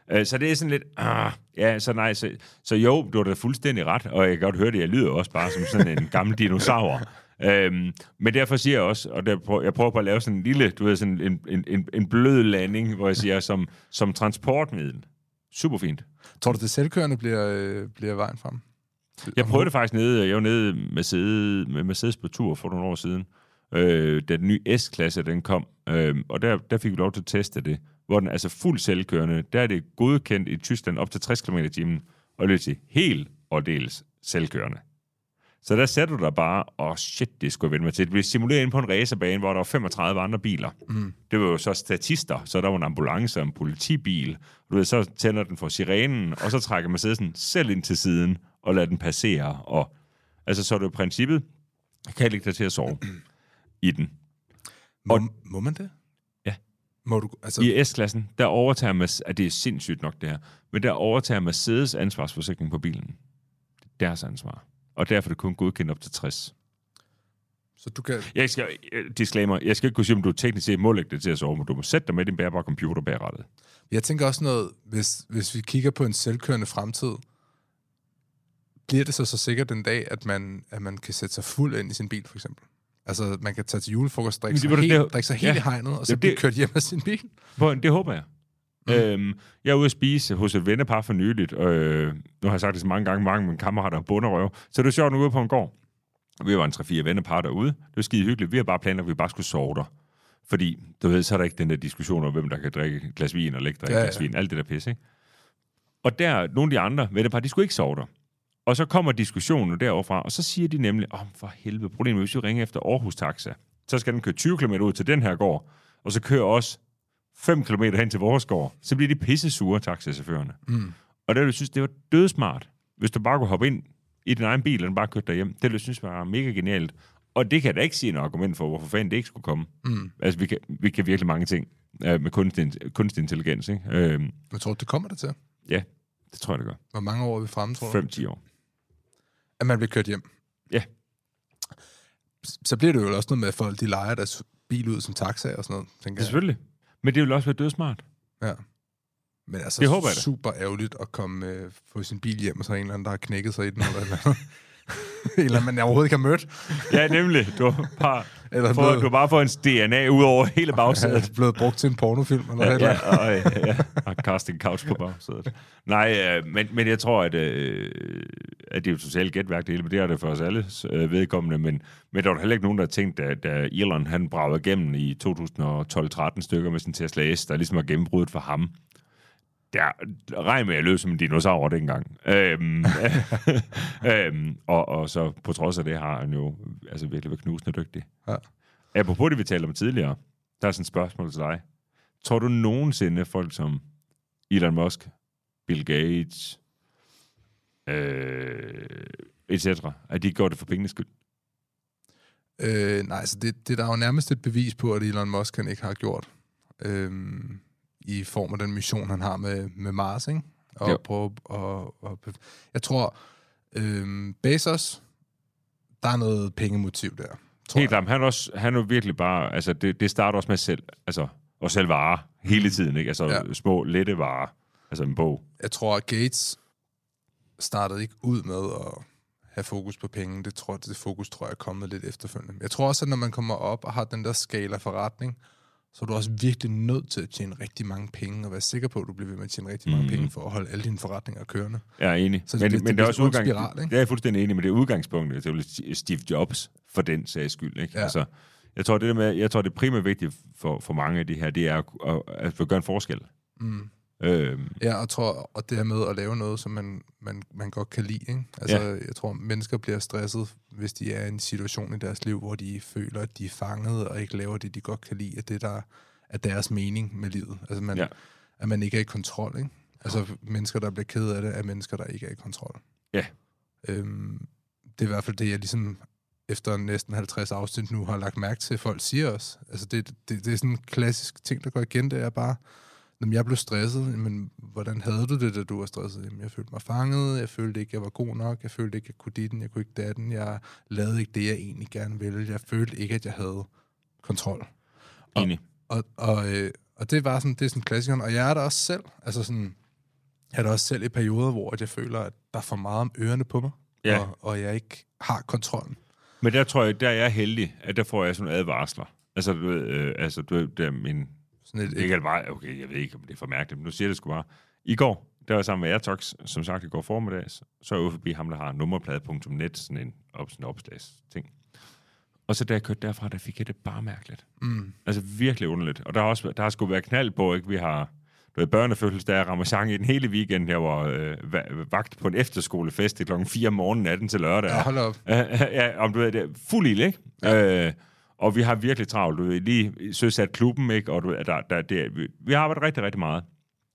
Uh, så det er sådan lidt, ah, ja, så nej, så, så jo, du har da fuldstændig ret, og jeg kan godt høre det, jeg lyder også bare som sådan en gammel dinosaur. Øhm, men derfor siger jeg også, og der prøver, jeg prøver på at lave sådan en lille, du ved, sådan en, en, en, en blød landing, hvor jeg siger, som, som transportmiddel. Super fint. Tror du, det selvkørende bliver, øh, bliver vejen frem? Jeg prøvede det faktisk nede, jeg var nede med Mercedes, med Mercedes på tur for nogle år siden, øh, da den nye S-klasse, den kom, øh, og der, der fik vi lov til at teste det, hvor den er altså fuld selvkørende, der er det godkendt i Tyskland op til tres kilometer i timen, og det vil sige helt og dels selvkørende. Så der sætter du dig bare, og oh shit, det skulle jeg vende mig til. Det blev simuleret ind på en racerbane, hvor der var femogtredive andre biler. Mm. Det var jo så statister, så der var en ambulance og en politibil. Du ved, så tænder den for sirenen, og så trækker man sådan selv ind til siden, og lader den passere. Og, altså, så er det jo princippet, kan jeg lægge dig til at sove i den. Må, og, må man det? Ja. Må du, altså... I S-klassen, der overtager Mercedes, at det er sindssygt nok det her, men der overtager Mercedes ansvarsforsikring på bilen. Det er deres ansvar. Og derfor er det kun godkendt op til tres. Så du kan... Jeg skal, disclaimer, jeg skal ikke kunne sige, om du teknisk set må lægge det til at sove, men du må sætte dig med din bærbare computer bag rattet. Jeg tænker også noget, hvis, hvis vi kigger på en selvkørende fremtid, bliver det så så sikkert den dag, at man, at man kan sætte sig fuld ind i sin bil, for eksempel? Altså, man kan tage til julefrokost, drikke sig, helt, drikke sig helt ja. i hegnet, og så blive kørt hjem af sin bil? Det håber jeg. Mm. Øhm, jeg er ude at spise hos et vennepar for nyligt, og øh, nu har jeg sagt det så mange gange, mange af mine kammerater er bunderøv. Så det er sjovt, nu ude på en gård. Vi var en tre-fire vennepar derude. Det var skide hyggeligt. Vi har bare planer, at vi bare skulle sove der. Fordi, du ved, så er der ikke den der diskussion om, hvem der kan drikke et glas vin, og lægge drikke et ja, glas vin. Alt det der pis, ikke? Og der, nogle af de andre vennepar, de skulle ikke sove der. Og så kommer diskussionen deroverfra, og så siger de nemlig, åh, oh, for helvede, problemet, hvis vi ringer efter Aarhus Taxa, så skal den køre tyve kilometer ud til den her gård, og så kører også fem kilometer hen til vores gård, så bliver de pisse sure, taxachaufførerne. Mm. Og det, jeg synes, det var dødsmart, hvis du bare kunne hoppe ind i din egen bil, og den bare kørte derhjem. Det, jeg synes, var mega genialt. Og det kan da ikke sige en argument for, hvorfor fanden det ikke skulle komme. Mm. Altså, vi kan, vi kan virkelig mange ting øh, med kunstig, kunstig intelligens, ikke? Øh, jeg tror, det kommer det til. Ja, det tror jeg, det gør. Hvor mange år er vi fremme, tror du? fem til ti år. At man bliver kørt hjem? Ja. Så bliver det jo også noget med, at folk de leger deres bil ud som taxa og sådan noget, tænker jeg. Selvfølgelig. Men det vil også være dødsmart. Ja. Men altså, det håber jeg super ærgerligt at komme øh, få sin bil hjem, og så er en eller anden, der har knækket sig i den, eller eller eller man overhovedet ikke har mødt. Ja, nemlig. Du har bare, eller for, blevet, du har bare fået en D N A ud over hele bagsædet. Ja, blevet brugt til en pornofilm, eller ja, eller. Ja, og, ja, og casting couch på bagsædet. Nej, øh, men, men jeg tror, at, øh, at det er jo totalt gætværk det hele, men det er det for os alle øh, vedkommende, men, men der var heller ikke nogen, der tænkte, at da Elon han bragede igennem i to tusind tolv tretten stykker med sin Tesla S, der ligesom var gennembruddet for ham. Der regn med at løbe som en dinosaur dengang. Øhm, øhm, og, og så på trods af det har han jo altså virkelig været knusende dygtig. Ja. Apropos det, vi talte om tidligere, der er sådan et spørgsmål til dig. Tror du nogensinde folk som Elon Musk, Bill Gates, øh, et cetera, at de gør det for pengenes skyld? Øh, nej, så det, det er der jo nærmest et bevis på, at Elon Musk han ikke har gjort. Øhm i form af den mission, han har med, med Mars, ikke? Og jo. Prøve, og, og, jeg tror, øhm, Bezos, der er noget pengemotiv der. Helt klart. Han, også, han er jo virkelig bare, altså det, det starter også med selv, altså at sælge varer hele tiden, ikke? Altså ja. Små, lette varer, altså en bog. Jeg tror, at Gates startede ikke ud med at have fokus på penge. Det, tror, det fokus tror jeg er kommet lidt efterfølgende. Jeg tror også, at når man kommer op og har den der skala forretning, så er du også virkelig nødt til at tjene rigtig mange penge, og være sikker på, at du bliver ved med at tjene rigtig mange mm. penge, for at holde alle dine forretninger kørende. Jeg er enig. Så men det, det, det, men det, det er også udgang... spiral, ikke? Det er jeg fuldstændig enig, men det er udgangspunktet. Det er jo Steve Jobs for den sags skyld, ikke? Ja. Altså, jeg tror, det der med, jeg tror, det primært vigtige for, for mange af de her, det er at, at, at gøre en forskel. Mm. Øhm. Ja, og, tror, og det her med at lave noget, som man, man, man godt kan lide, ikke? Altså, ja. Jeg tror, mennesker bliver stresset, hvis de er i en situation i deres liv, hvor de føler, at de er fanget, og ikke laver det, de godt kan lide, at det der er deres mening med livet. Altså, man, ja. At man ikke er i kontrol, ikke? Altså, mennesker, der bliver ked af det, er mennesker, der ikke er i kontrol. Ja. Øhm, det er i hvert fald det, jeg ligesom efter næsten halvtreds afsnit nu har lagt mærke til, folk siger også. Altså, det, det, det er sådan en klassisk ting, der går igen, det er bare, når jeg blev stresset, men hvordan havde du det, da du var stresset? Jamen, jeg følte mig fanget, jeg følte ikke, jeg var god nok, jeg følte ikke, jeg kunne ditten, jeg kunne ikke datten, jeg lavede ikke det, jeg egentlig gerne ville, jeg følte ikke, at jeg havde kontrol. Enig. Og, og, øh, og det var sådan, det er sådan klassikeren, og jeg er der også selv. Altså sådan, Jeg er da også selv i perioder, hvor jeg føler, at der er for meget om ørerne på mig, Ja. og, og jeg ikke har kontrollen. Men der tror jeg, der er jeg heldig, at der får jeg sådan nogle advarsler. Altså, du ved, øh, altså, du ved, det er min... Sådan et, Det er ikke bare, okay, jeg ved ikke, om det er for mærkeligt, men nu siger jeg det sgu bare. I går, der var jeg sammen med Airtox, som sagt i går formiddags, så er jeg ude forbi ham, der har nummerplade punktum net, sådan en, op, sådan en opslagsting. Og så da jeg kørte derfra, der fik jeg det bare mærkeligt. Mm. Altså virkelig underligt. Og der har også der har sgu været knald på, ikke? Vi har du ved, børnefødselsdag, Ramazan i den hele weekend. Jeg var øh, vagt på en efterskolefest klokken fire om morgenen, natten til lørdag. Ja, hold op. Ja, om du ved, det er fuld ild, ikke? Ja. Øh, og vi har virkelig travlt. Du ved, lige søsat klubben, ikke? Og du ved, der, der, det, vi, vi har arbejdet rigtig, rigtig meget.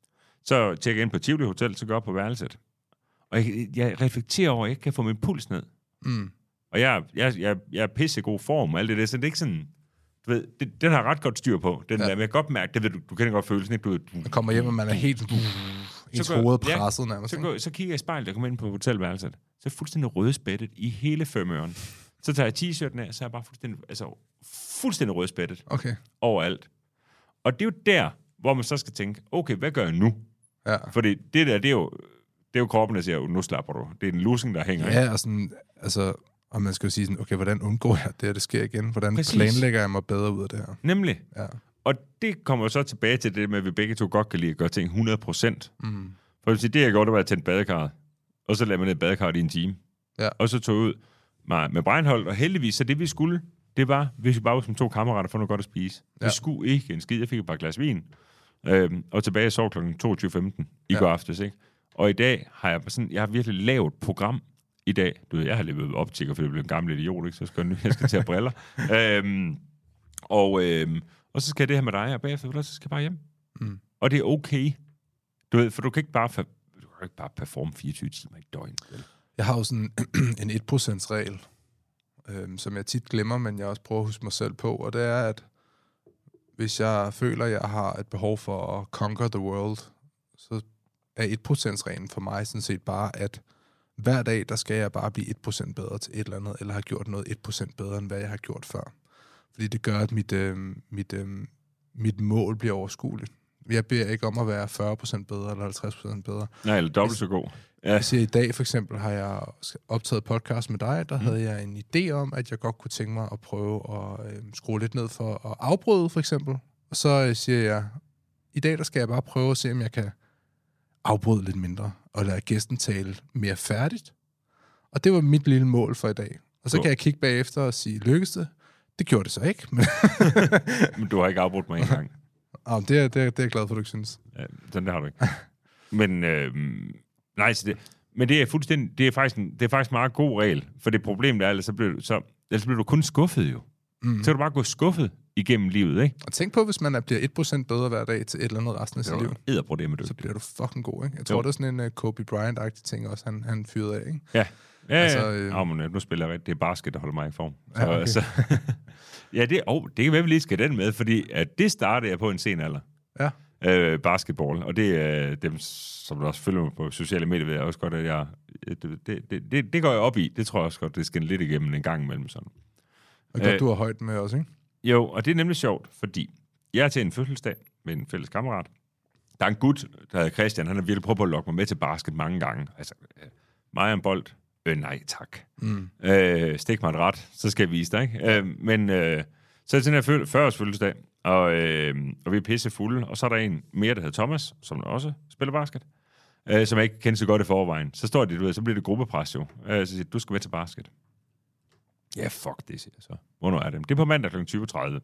Så tjekker jeg ind på Tivoli Hotel, så går jeg op på værelset. Og jeg, jeg reflekterer over, at jeg ikke kan få min puls ned. Mm. Og jeg, jeg, jeg, jeg er pisse god form og alt det der, så det er ikke sådan... Du ved, det, den har ret godt styr på. Den ja. Der, men jeg kan godt mærke, det ved du, du kender godt følelsen, ikke? Du, du, man kommer hjem, og man er helt sådan... ens hoved presset nærmest. Så, går, så kigger jeg i spejlet, og kommer ind på hotelværelset. Så er fuldstændig rødspættet i hele femøren. Så tager jeg t-shirten af, så er jeg bare fuldstændig, altså, fuldstændig rødspættet. Okay. Overalt. Og det er jo der, hvor man så skal tænke, okay, hvad gør jeg nu? Ja. Fordi det der, det er jo, det er jo kroppen, der siger, nu slapper du. Det er en losing, der hænger. Ja, og sådan, altså... Og man skal jo sige sådan, okay, hvordan undgår jeg det, at det sker igen? Hvordan Præcis. planlægger jeg mig bedre ud af det her? Nemlig. Ja. Og det kommer så tilbage til det med, at vi begge to godt kan lide at gøre ting hundrede procent. Mm. For at sige, det jeg gjorde, det var at tænde badekarret. Og så lavede man ned badekarret i en time. Ja. Og så tog jeg ud med, med Breinholt, og heldigvis, så det vi skulle, det var, hvis vi bare var som to kammerater for noget godt at spise. Ja. Vi skulle ikke en skid. Jeg fik et par glas vin. Øhm, og tilbage så klokken toogtyve femten i ja. går aftes, ikke? Og i dag har jeg sådan, jeg har virkelig lavet program i dag. Du ved, jeg har levet optikker, for det blev en gammel idiot, ikke? Så skal jeg, jeg skal til at briller. øhm, og, øhm, og så skal jeg det her med dig, og bagefter, så skal jeg bare hjem. Mm. Og det er okay. Du ved, for du kan ikke bare, du kan ikke bare performe fireogtyve timer i døgn. Vel? Jeg har jo sådan en et procent regel, øhm, som jeg tit glemmer, men jeg også prøver at huske mig selv på, og det er, at hvis jeg føler, at jeg har et behov for at conquer the world, så er et procent reglen for mig sådan set bare, at hver dag, der skal jeg bare blive et procent bedre til et eller andet, eller har gjort noget et procent bedre, end hvad jeg har gjort før. Fordi det gør, at mit, øh, mit, øh, mit mål bliver overskueligt. Jeg beder ikke om at være fyrre procent bedre, eller halvtreds procent bedre. Nej, eller dobbelt så god. Ja. Jeg siger, i dag for eksempel har jeg optaget podcast med dig, der mm. havde jeg en idé om, at jeg godt kunne tænke mig at prøve at øh, skrue lidt ned for at afbryde, for eksempel. Og så øh, siger jeg, i dag der skal jeg bare prøve at se, om jeg kan afbryde lidt mindre, og lade gæsten tale mere færdigt. Og det var mit lille mål for i dag. Og så jo. Kan jeg kigge bagefter og sige, lykkes det? Det gjorde det så ikke. Men, men du har ikke afbrudt mig engang. Ja, det, er, det, er, det er jeg glad for, du ikke synes. Ja, sådan der har du ikke. Men, øh, nej, så det, men det er fuldstændig, det er faktisk en, det er faktisk en meget god regel, for det problem der er, ellers så bliver du, så, ellers bliver du kun skuffet jo. Mm. Så kan du bare gå skuffet igennem livet, ikke? Og tænk på, hvis man bliver et procent bedre hver dag til et eller andet resten af sit liv. Edderproblemer, du. Så bliver du fucking god, ikke? Jeg tror, jo. Det er sådan en uh, Kobe Bryant-agtig ting også, han, han fyrede af, ikke? Ja. Ja, altså, ja. Øh... Oh, men nu spiller jeg ret. Det er basket, der holder mig i form. Så, ja, okay. så, ja, det, oh, det kan være, vi lige skal den med, fordi at det startede jeg på en sen alder. Ja. Øh, basketball. Og det er øh, dem, som du også følger mig på sociale medier, ved jeg også godt, at jeg... Det, det, det, det, det går jeg op i. Det tror jeg også godt, det skal lidt igennem en gang imellem sådan. Og godt, øh, du har højt med også, ikke? Jo, og det er nemlig sjovt, fordi jeg er til en fødselsdag med en fælles kammerat. Der er en gut, der hedder Christian, han har virkelig prøvet at lokke mig med til basket mange gange. Altså, øh, mig og en bold. Øh, nej, tak. Mm. Øh, stik mig et ret, så skal jeg vise dig, ikke? Øh, men øh, så er det til den her fyrre-års fødselsdag, og, øh, og vi er pisse fulde, og så er der en mere, der hedder Thomas, som også spiller basket, øh, som jeg ikke kender så godt i forvejen. Så står det, du ved, så bliver det gruppepres jo. Øh, så siger du skal med til basket. Ja, yeah, fuck det, siger jeg så. Hvornår er det? Det er på mandag klokken tyve tredive.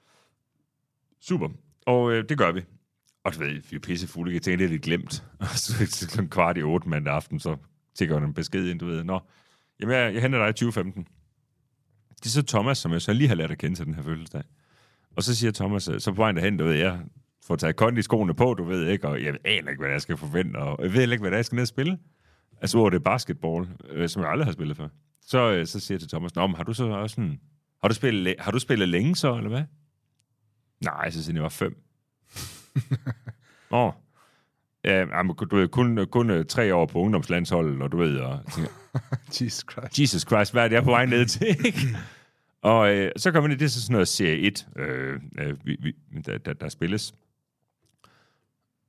Super. Og øh, det gør vi. Og du ved, vi er pisse fulde, jeg tænker, det er lidt glemt. Og så klokken kvart i otte mandag aften, så tækker en besked ind, du ved. Nå, jamen jeg, jeg henter dig i tyve femten. Det er så Thomas, som jeg så lige har lært at kende til den her fødselsdag. Og så siger Thomas, så på vejen derhen, du ved, jeg får taget kondiskoene på, du ved ikke, og jeg aner ikke, hvad jeg skal forvente, og jeg ved ikke, hvad jeg skal ned og spille. Altså, hvor det er basketball, øh, som jeg aldrig har spillet før. Så, øh, så siger jeg til Thomas, nå, men har du så også sådan, har du spillet, har du spillet længe så, eller hvad? Nej, så siger jeg var fem. Åh. Ja, men du ved, kun, kun tre år på ungdomslandsholdet, og du ved, og tænker, Jesus Christ. Jesus Christ, hvad er det, jeg er på vej ned til, ikke? Og øh, så kommer vi ind i det sådan noget serie et, øh, øh, vi, vi, der, der, der spilles.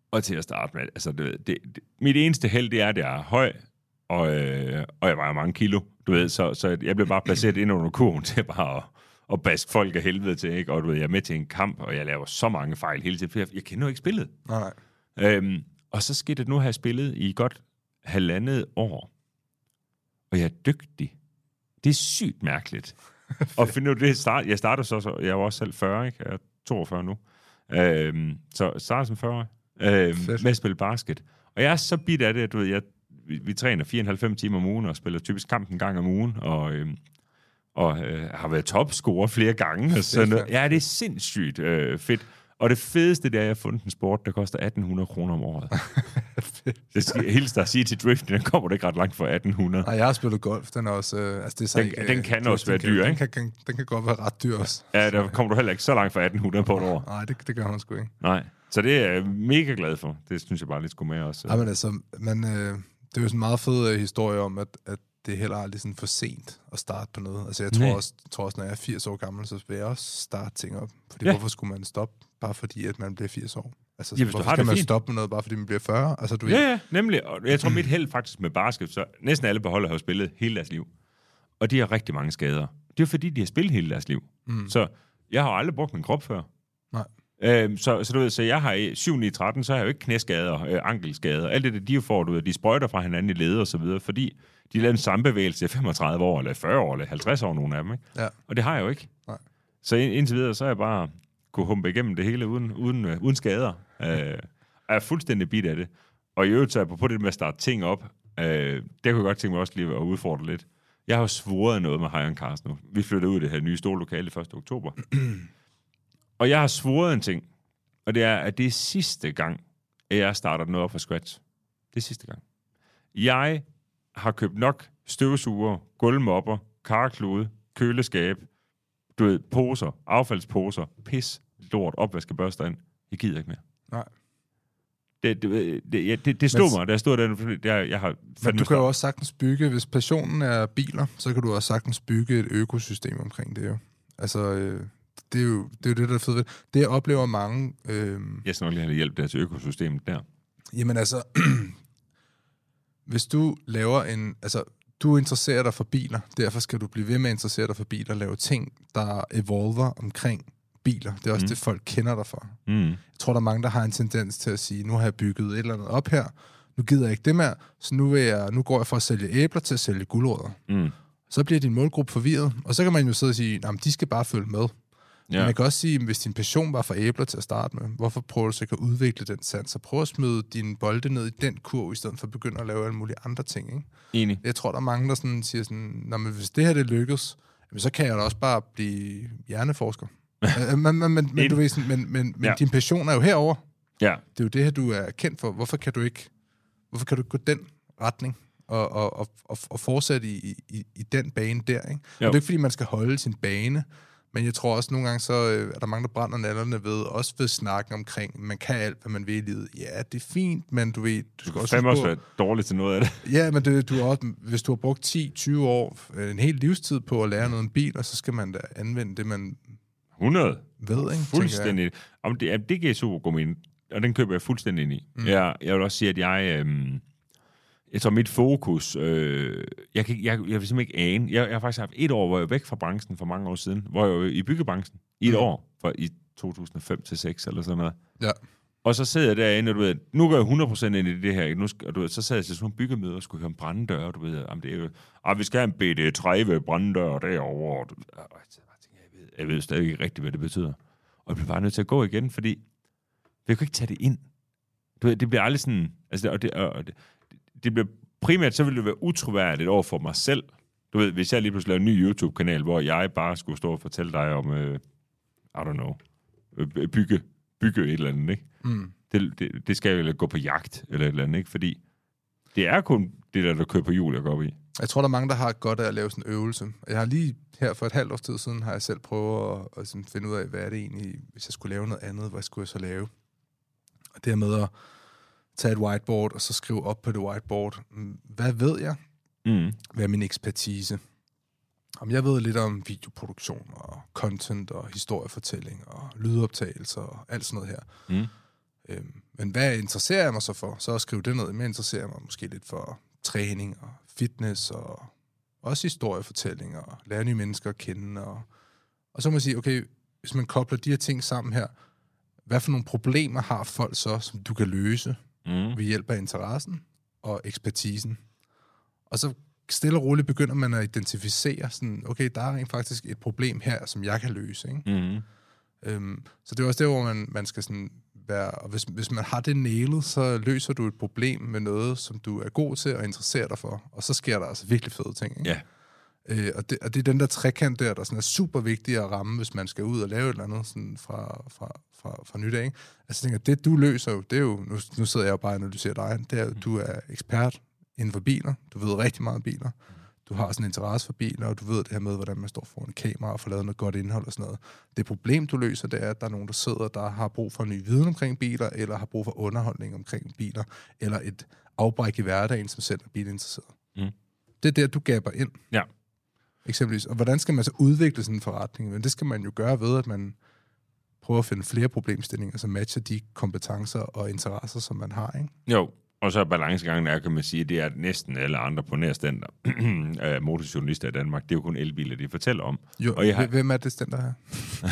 Og til at starte med, altså, det, det, det, mit eneste held, det er, at jeg er høj, og, øh, og jeg vejer mange kilo, du ved, så, så jeg blev bare placeret ind under kurven til bare at, at baske folk af helvede til, ikke? Og du ved, jeg er med til en kamp, og jeg laver så mange fejl hele tiden, for jeg, jeg kender jo ikke spillet. Nej, nej. Øhm, og så skete det, nu har jeg spillet i godt halvandet år, og jeg er dygtig. Det er sygt mærkeligt. Og finde ud af det, start, jeg startede så, så, jeg var også selv fyrre, ikke? Jeg er toogfyrre nu. Øhm, så jeg startede som fyrre øhm, med at spille basket. Og jeg er så bit af det, at du ved, jeg, vi, vi træner fire komma fem timer om ugen, og spiller typisk kamp en gang om ugen, og, øhm, og øh, har været topscorer flere gange. Og sådan noget. Ja, det er sindssygt øh, fedt. Og det fedeste, det er, at jeg har fundet en sport, der koster atten hundrede kroner om året. Det skal hilse dig at sige til driften, den kommer det ikke ret langt for atten hundrede. Nej, jeg har spillet golf, den er også... Øh, altså det er så den, ikke, den kan øh, også den være kan, dyr, den ikke? kan, den, den kan godt være ret dyr også. Ja, der kommer du heller ikke så langt for atten hundrede på et år. Nej, det, det gør man sgu ikke. Nej, så det er jeg mega glad for. Det synes jeg bare lidt skulle med også. Ja, men altså, man, øh, det er jo sådan en meget fed øh, historie om, at, at det er heller aldrig sådan for sent at starte på noget. Altså jeg tror, også, tror også, når jeg er firs år gammel, så vil jeg også starte ting op. Fordi ja. Hvorfor skulle man stoppe, bare fordi at man bliver firs år? Altså, ja, hvorfor skal man fint. stoppe med noget, bare fordi man bliver fyrre? Altså, du ja, ja, nemlig. Og jeg tror, mit held faktisk med basket, så næsten alle beholder har jo spillet hele deres liv. Og de har rigtig mange skader. Det er fordi, de har spillet hele deres liv. Mm. Så jeg har aldrig brugt min krop før. Nej. Øhm, så, så du ved, så jeg har syv ni tretten, så har jeg jo ikke knæskader, øh, ankelskader. Alt det, de får, du ved, de sprøjter fra hinanden i led og så videre, fordi de lavede en sambevægelse i femogtredive år, eller fyrre år, eller halvtreds år, nogle af dem, ikke? Ja. Og det har jeg jo ikke. Nej. Så ind, indtil videre, så er jeg bare kunne humpe igennem det hele uden, uden, øh, uden skader. Øh, jeg er fuldstændig bit af det. Og i øvrigt, så er jeg på det med at starte ting op. Øh, det kunne jeg godt tænke mig også lige at udfordre lidt. Jeg har jo svoret noget med Hejren Cars nu. Vi flytter ud i det her nye store lokale første oktober. Og jeg har svoret en ting, og det er, at det er sidste gang, at jeg starter noget op fra scratch. Det er sidste gang. Jeg har købt nok støvsuger, gulvmopper, karklude, køleskab, du ved, poser, affaldsposer, pis, lort, opvaskebørster ind. Jeg gider ikke mere. Nej. Det, det, det, det, det stod mig, da jeg stod der, fordi jeg, jeg har... Men du kan jo også sagtens bygge, hvis passionen er biler, så kan du også sagtens bygge et økosystem omkring det jo. Altså, øh, det er jo det, er jo det der er fedt ved. Det jeg oplever mange... Øh, jeg skal nok lige have hjælp der til økosystemet der. Jamen altså, hvis du laver en... Altså, du interesserer dig for biler, derfor skal du blive ved med at interessere dig for biler, lave ting, der evolver omkring biler. Det er også mm. det, folk kender dig for. Mm. Jeg tror, der er mange, der har en tendens til at sige, nu har jeg bygget et eller andet op her, nu gider jeg ikke det mere, så nu, vil jeg, nu går jeg fra at sælge æbler til at sælge gulerødder. Mm. Så bliver din målgruppe forvirret, og så kan man jo sidde og sige, nej, de skal bare følge med. Ja. Men man kan også sige, hvis din passion var for æbler til at starte med, hvorfor prøver du så ikke at udvikle den sans? Så prøv at smide dine bolde ned i den kurv, i stedet for at begynde at lave alle mulige andre ting. Ikke? Enig. Jeg tror, der er mange, der sådan siger sådan, nå, men hvis det her det lykkes, så kan jeg da også bare blive hjerneforsker. men, men, men, men, du ved sådan, men, men, men ja. Din passion er jo herover. Ja. Det er jo det her, du er kendt for. Hvorfor kan du ikke, hvorfor kan du ikke gå den retning og, og, og, og fortsætte i, i, i den bane der? Ikke? Og det er ikke, fordi man skal holde sin bane, men jeg tror også, nogle gange så øh, er der mange, der brænder nallerne ved, også ved snakken omkring, man kan alt, hvad man vil i livet. Ja, det er fint, men du ved... Du skal også, også være dårlig til noget af det. Ja, men det, du har også, hvis du har brugt ti tyve år, en hel livstid på at lære noget om bil, og så skal man da anvende det, man... hundrede ved, ikke? Fuldstændig. Om det, det giver super god mening, og den køber jeg fuldstændig ind i. Mm. Jeg, jeg vil også sige, at jeg... Øh, jeg tror, mit fokus... Øh, jeg, kan, jeg, jeg vil simpelthen ikke ane... Jeg, jeg har faktisk haft et år, hvor jeg var væk fra branchen for mange år siden, hvor jeg var i byggebranchen i et mm. år, for i to tusind og fem til seks eller sådan noget. Ja. Og så sidder jeg derinde, og du ved, nu går jeg hundrede procent ind i det her, nu skal, og du ved, så sad jeg til sådan nogle byggemøder og skulle høre om branddør, og du ved, om det er jo... Ah, vi skal have en B D tredive branddør derovre, og, du, og jeg, jeg, ved, jeg ved stadig ikke rigtigt, hvad det betyder. Og jeg bliver bare nødt til at gå igen, fordi jeg kan ikke tage det ind. Du ved, det bliver aldrig sådan... Altså, og det, og det, det bliver primært, så vil det være utroværdigt over for mig selv. Du ved, hvis jeg lige pludselig laver en ny YouTube-kanal, hvor jeg bare skulle stå og fortælle dig om, uh, I don't know, bygge, bygge et eller andet, ikke? Mm. Det, det, det skal jo gå på jagt, eller et eller andet, ikke? Fordi det er kun det der, der kører på hjul, jeg går op i. Jeg tror, der er mange, der har godt af at lave sådan en øvelse. Jeg har lige her for et halvt års tid siden, har jeg selv prøvet at, at sådan finde ud af, hvad er det egentlig, hvis jeg skulle lave noget andet, hvad skulle jeg så lave? Og det her med at tage et whiteboard, og så skrive op på det whiteboard, hvad ved jeg? Mm. Hvad er min ekspertise? Om jeg ved lidt om videoproduktion, og content, og historiefortælling, og lydoptagelser, og alt sådan noget her. Mm. Øhm, men hvad interesserer jeg mig så for? Så at skrive det ned. Men interesserer jeg mig måske lidt for træning og fitness og også historiefortælling og lære nye mennesker at kende. Og, og så må man sige, okay, hvis man kobler de her ting sammen her, hvad for nogle problemer har folk så, som du kan løse mm. ved hjælp af interessen og ekspertisen? Og så stille og roligt begynder man at identificere sådan, okay, der er rent faktisk et problem her, som jeg kan løse, ikke? Mm. Øhm, så det er også der, hvor man, man skal sådan være, og hvis, hvis man har det nailet, så løser du et problem med noget, som du er god til og interesserer dig for, og så sker der altså virkelig fede ting, ikke? Ja. Øh, og, det, og det er den der trekant der, der sådan er super vigtig at ramme, hvis man skal ud og lave et eller andet sådan fra, fra, fra, fra nyt af, ikke? Altså jeg tænker, det du løser jo, det er jo, nu, nu sidder jeg jo bare og analyserer dig, det er jo, du er ekspert inden for biler, du ved rigtig meget om biler, du har sådan en interesse for biler, og du ved det her med, hvordan man står foran kamera og får lavet noget godt indhold og sådan noget. Det problem, du løser, det er, at der er nogen, der sidder, der har brug for en ny viden omkring biler, eller har brug for underholdning omkring biler, eller et afbræk i hverdagen, som selv er bilinteresseret. Mm. Det er der, du gaber ind. Ja. Eksempelvis. Og hvordan skal man så udvikle sådan en forretning? Men det skal man jo gøre ved, at man prøver at finde flere problemstillinger, som matcher de kompetencer og interesser, som man har, ikke? Jo. Og så er balancegangen er, kan man sige, det er, at næsten alle andre på nærstænder af motorjournalister i Danmark, det er jo kun elbiler, de fortæller om. Jo, og jeg har... hvem er det stænder her?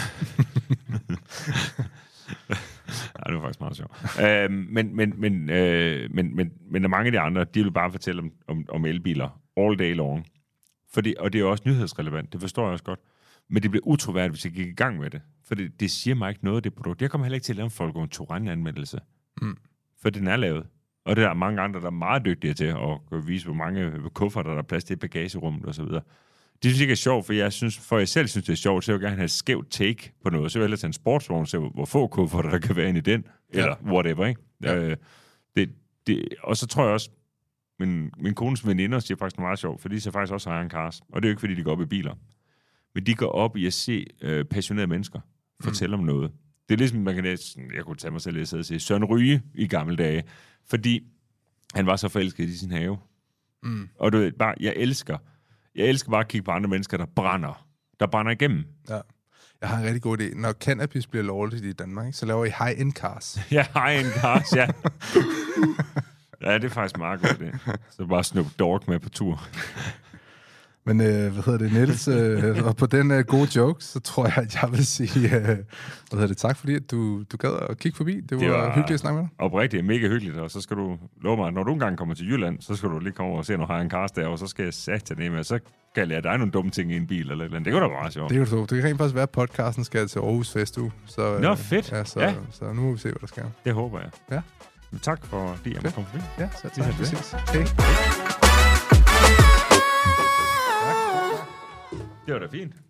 Nej, det var faktisk meget sjovt. øh, men, men, men, øh, men, men, men mange af de andre, de vil bare fortælle om, om, om elbiler all day long. Fordi, og det er jo også nyhedsrelevant, det forstår jeg også godt. Men det bliver utroværdigt, hvis jeg gik i gang med det. For det, det siger mig ikke noget af det produkt. Jeg kommer heller ikke til at lave en folk en Touran-anmeldelse. Mm. For den er lavet. Og det er der mange andre, der er meget dygtige til at vise, hvor mange kufferter, der er plads til i bagagerummet og så videre. Det synes jeg ikke er sjovt, for jeg synes, for jeg selv synes, det er sjovt, så jeg vil gerne have et skævt take på noget. Så vil jeg ellers tage en sportsvogn og se, hvor få kufferter, der kan være inde i den, eller ja. whatever, ikke? Ja. Øh, det, det, og så tror jeg også, min, min kones veninder siger faktisk noget meget sjovt, for de ser faktisk også Iron Cars, og det er jo ikke, fordi de går op i biler. Men de går op i at se øh, passionerede mennesker fortælle mm. om noget. Det er ligesom, man kan næsten, jeg kunne tage mig selv og sige, Søren Ryge i gamle dage, fordi han var så forelsket i sin have. Mm. Og du ved, bare, jeg elsker, jeg elsker bare at kigge på andre mennesker, der brænder, der brænder igennem. Ja. Jeg har en rigtig god idé. Når cannabis bliver lovligt i Danmark, så laver I high-end cars. Ja, high-end cars, ja. Ja, det er faktisk meget godt, det. Så bare Snoop Dogg med på tur. Men øh, hvad hedder det, Niels? Øh, og på den øh, gode joke, så tror jeg, at jeg vil sige, øh, hvad hedder det, tak fordi at du, du gad at kigge forbi. Det var, det var hyggeligt at snakke med dig. Oprigtigt, mega hyggeligt, og så skal du love mig, at når du engang kommer til Jylland, så skal du lige komme over og se, når har en cars der, og så skal jeg sætte det med, og så kan jeg lære dig nogle dumme ting i en bil, eller eller andet. Det kunne da være meget sjovt. Det kan du Det kan rent faktisk være, at podcasten skal til Aarhus Festuge. Så, øh, Nå, fedt. Ja, så, ja. Så, så nu må vi se, hvad der sker. Det håber jeg. Ja. Men tak for, at jeg måtte komme forbi. Ja, så tak. Vi ses. Hej. Det var da fint.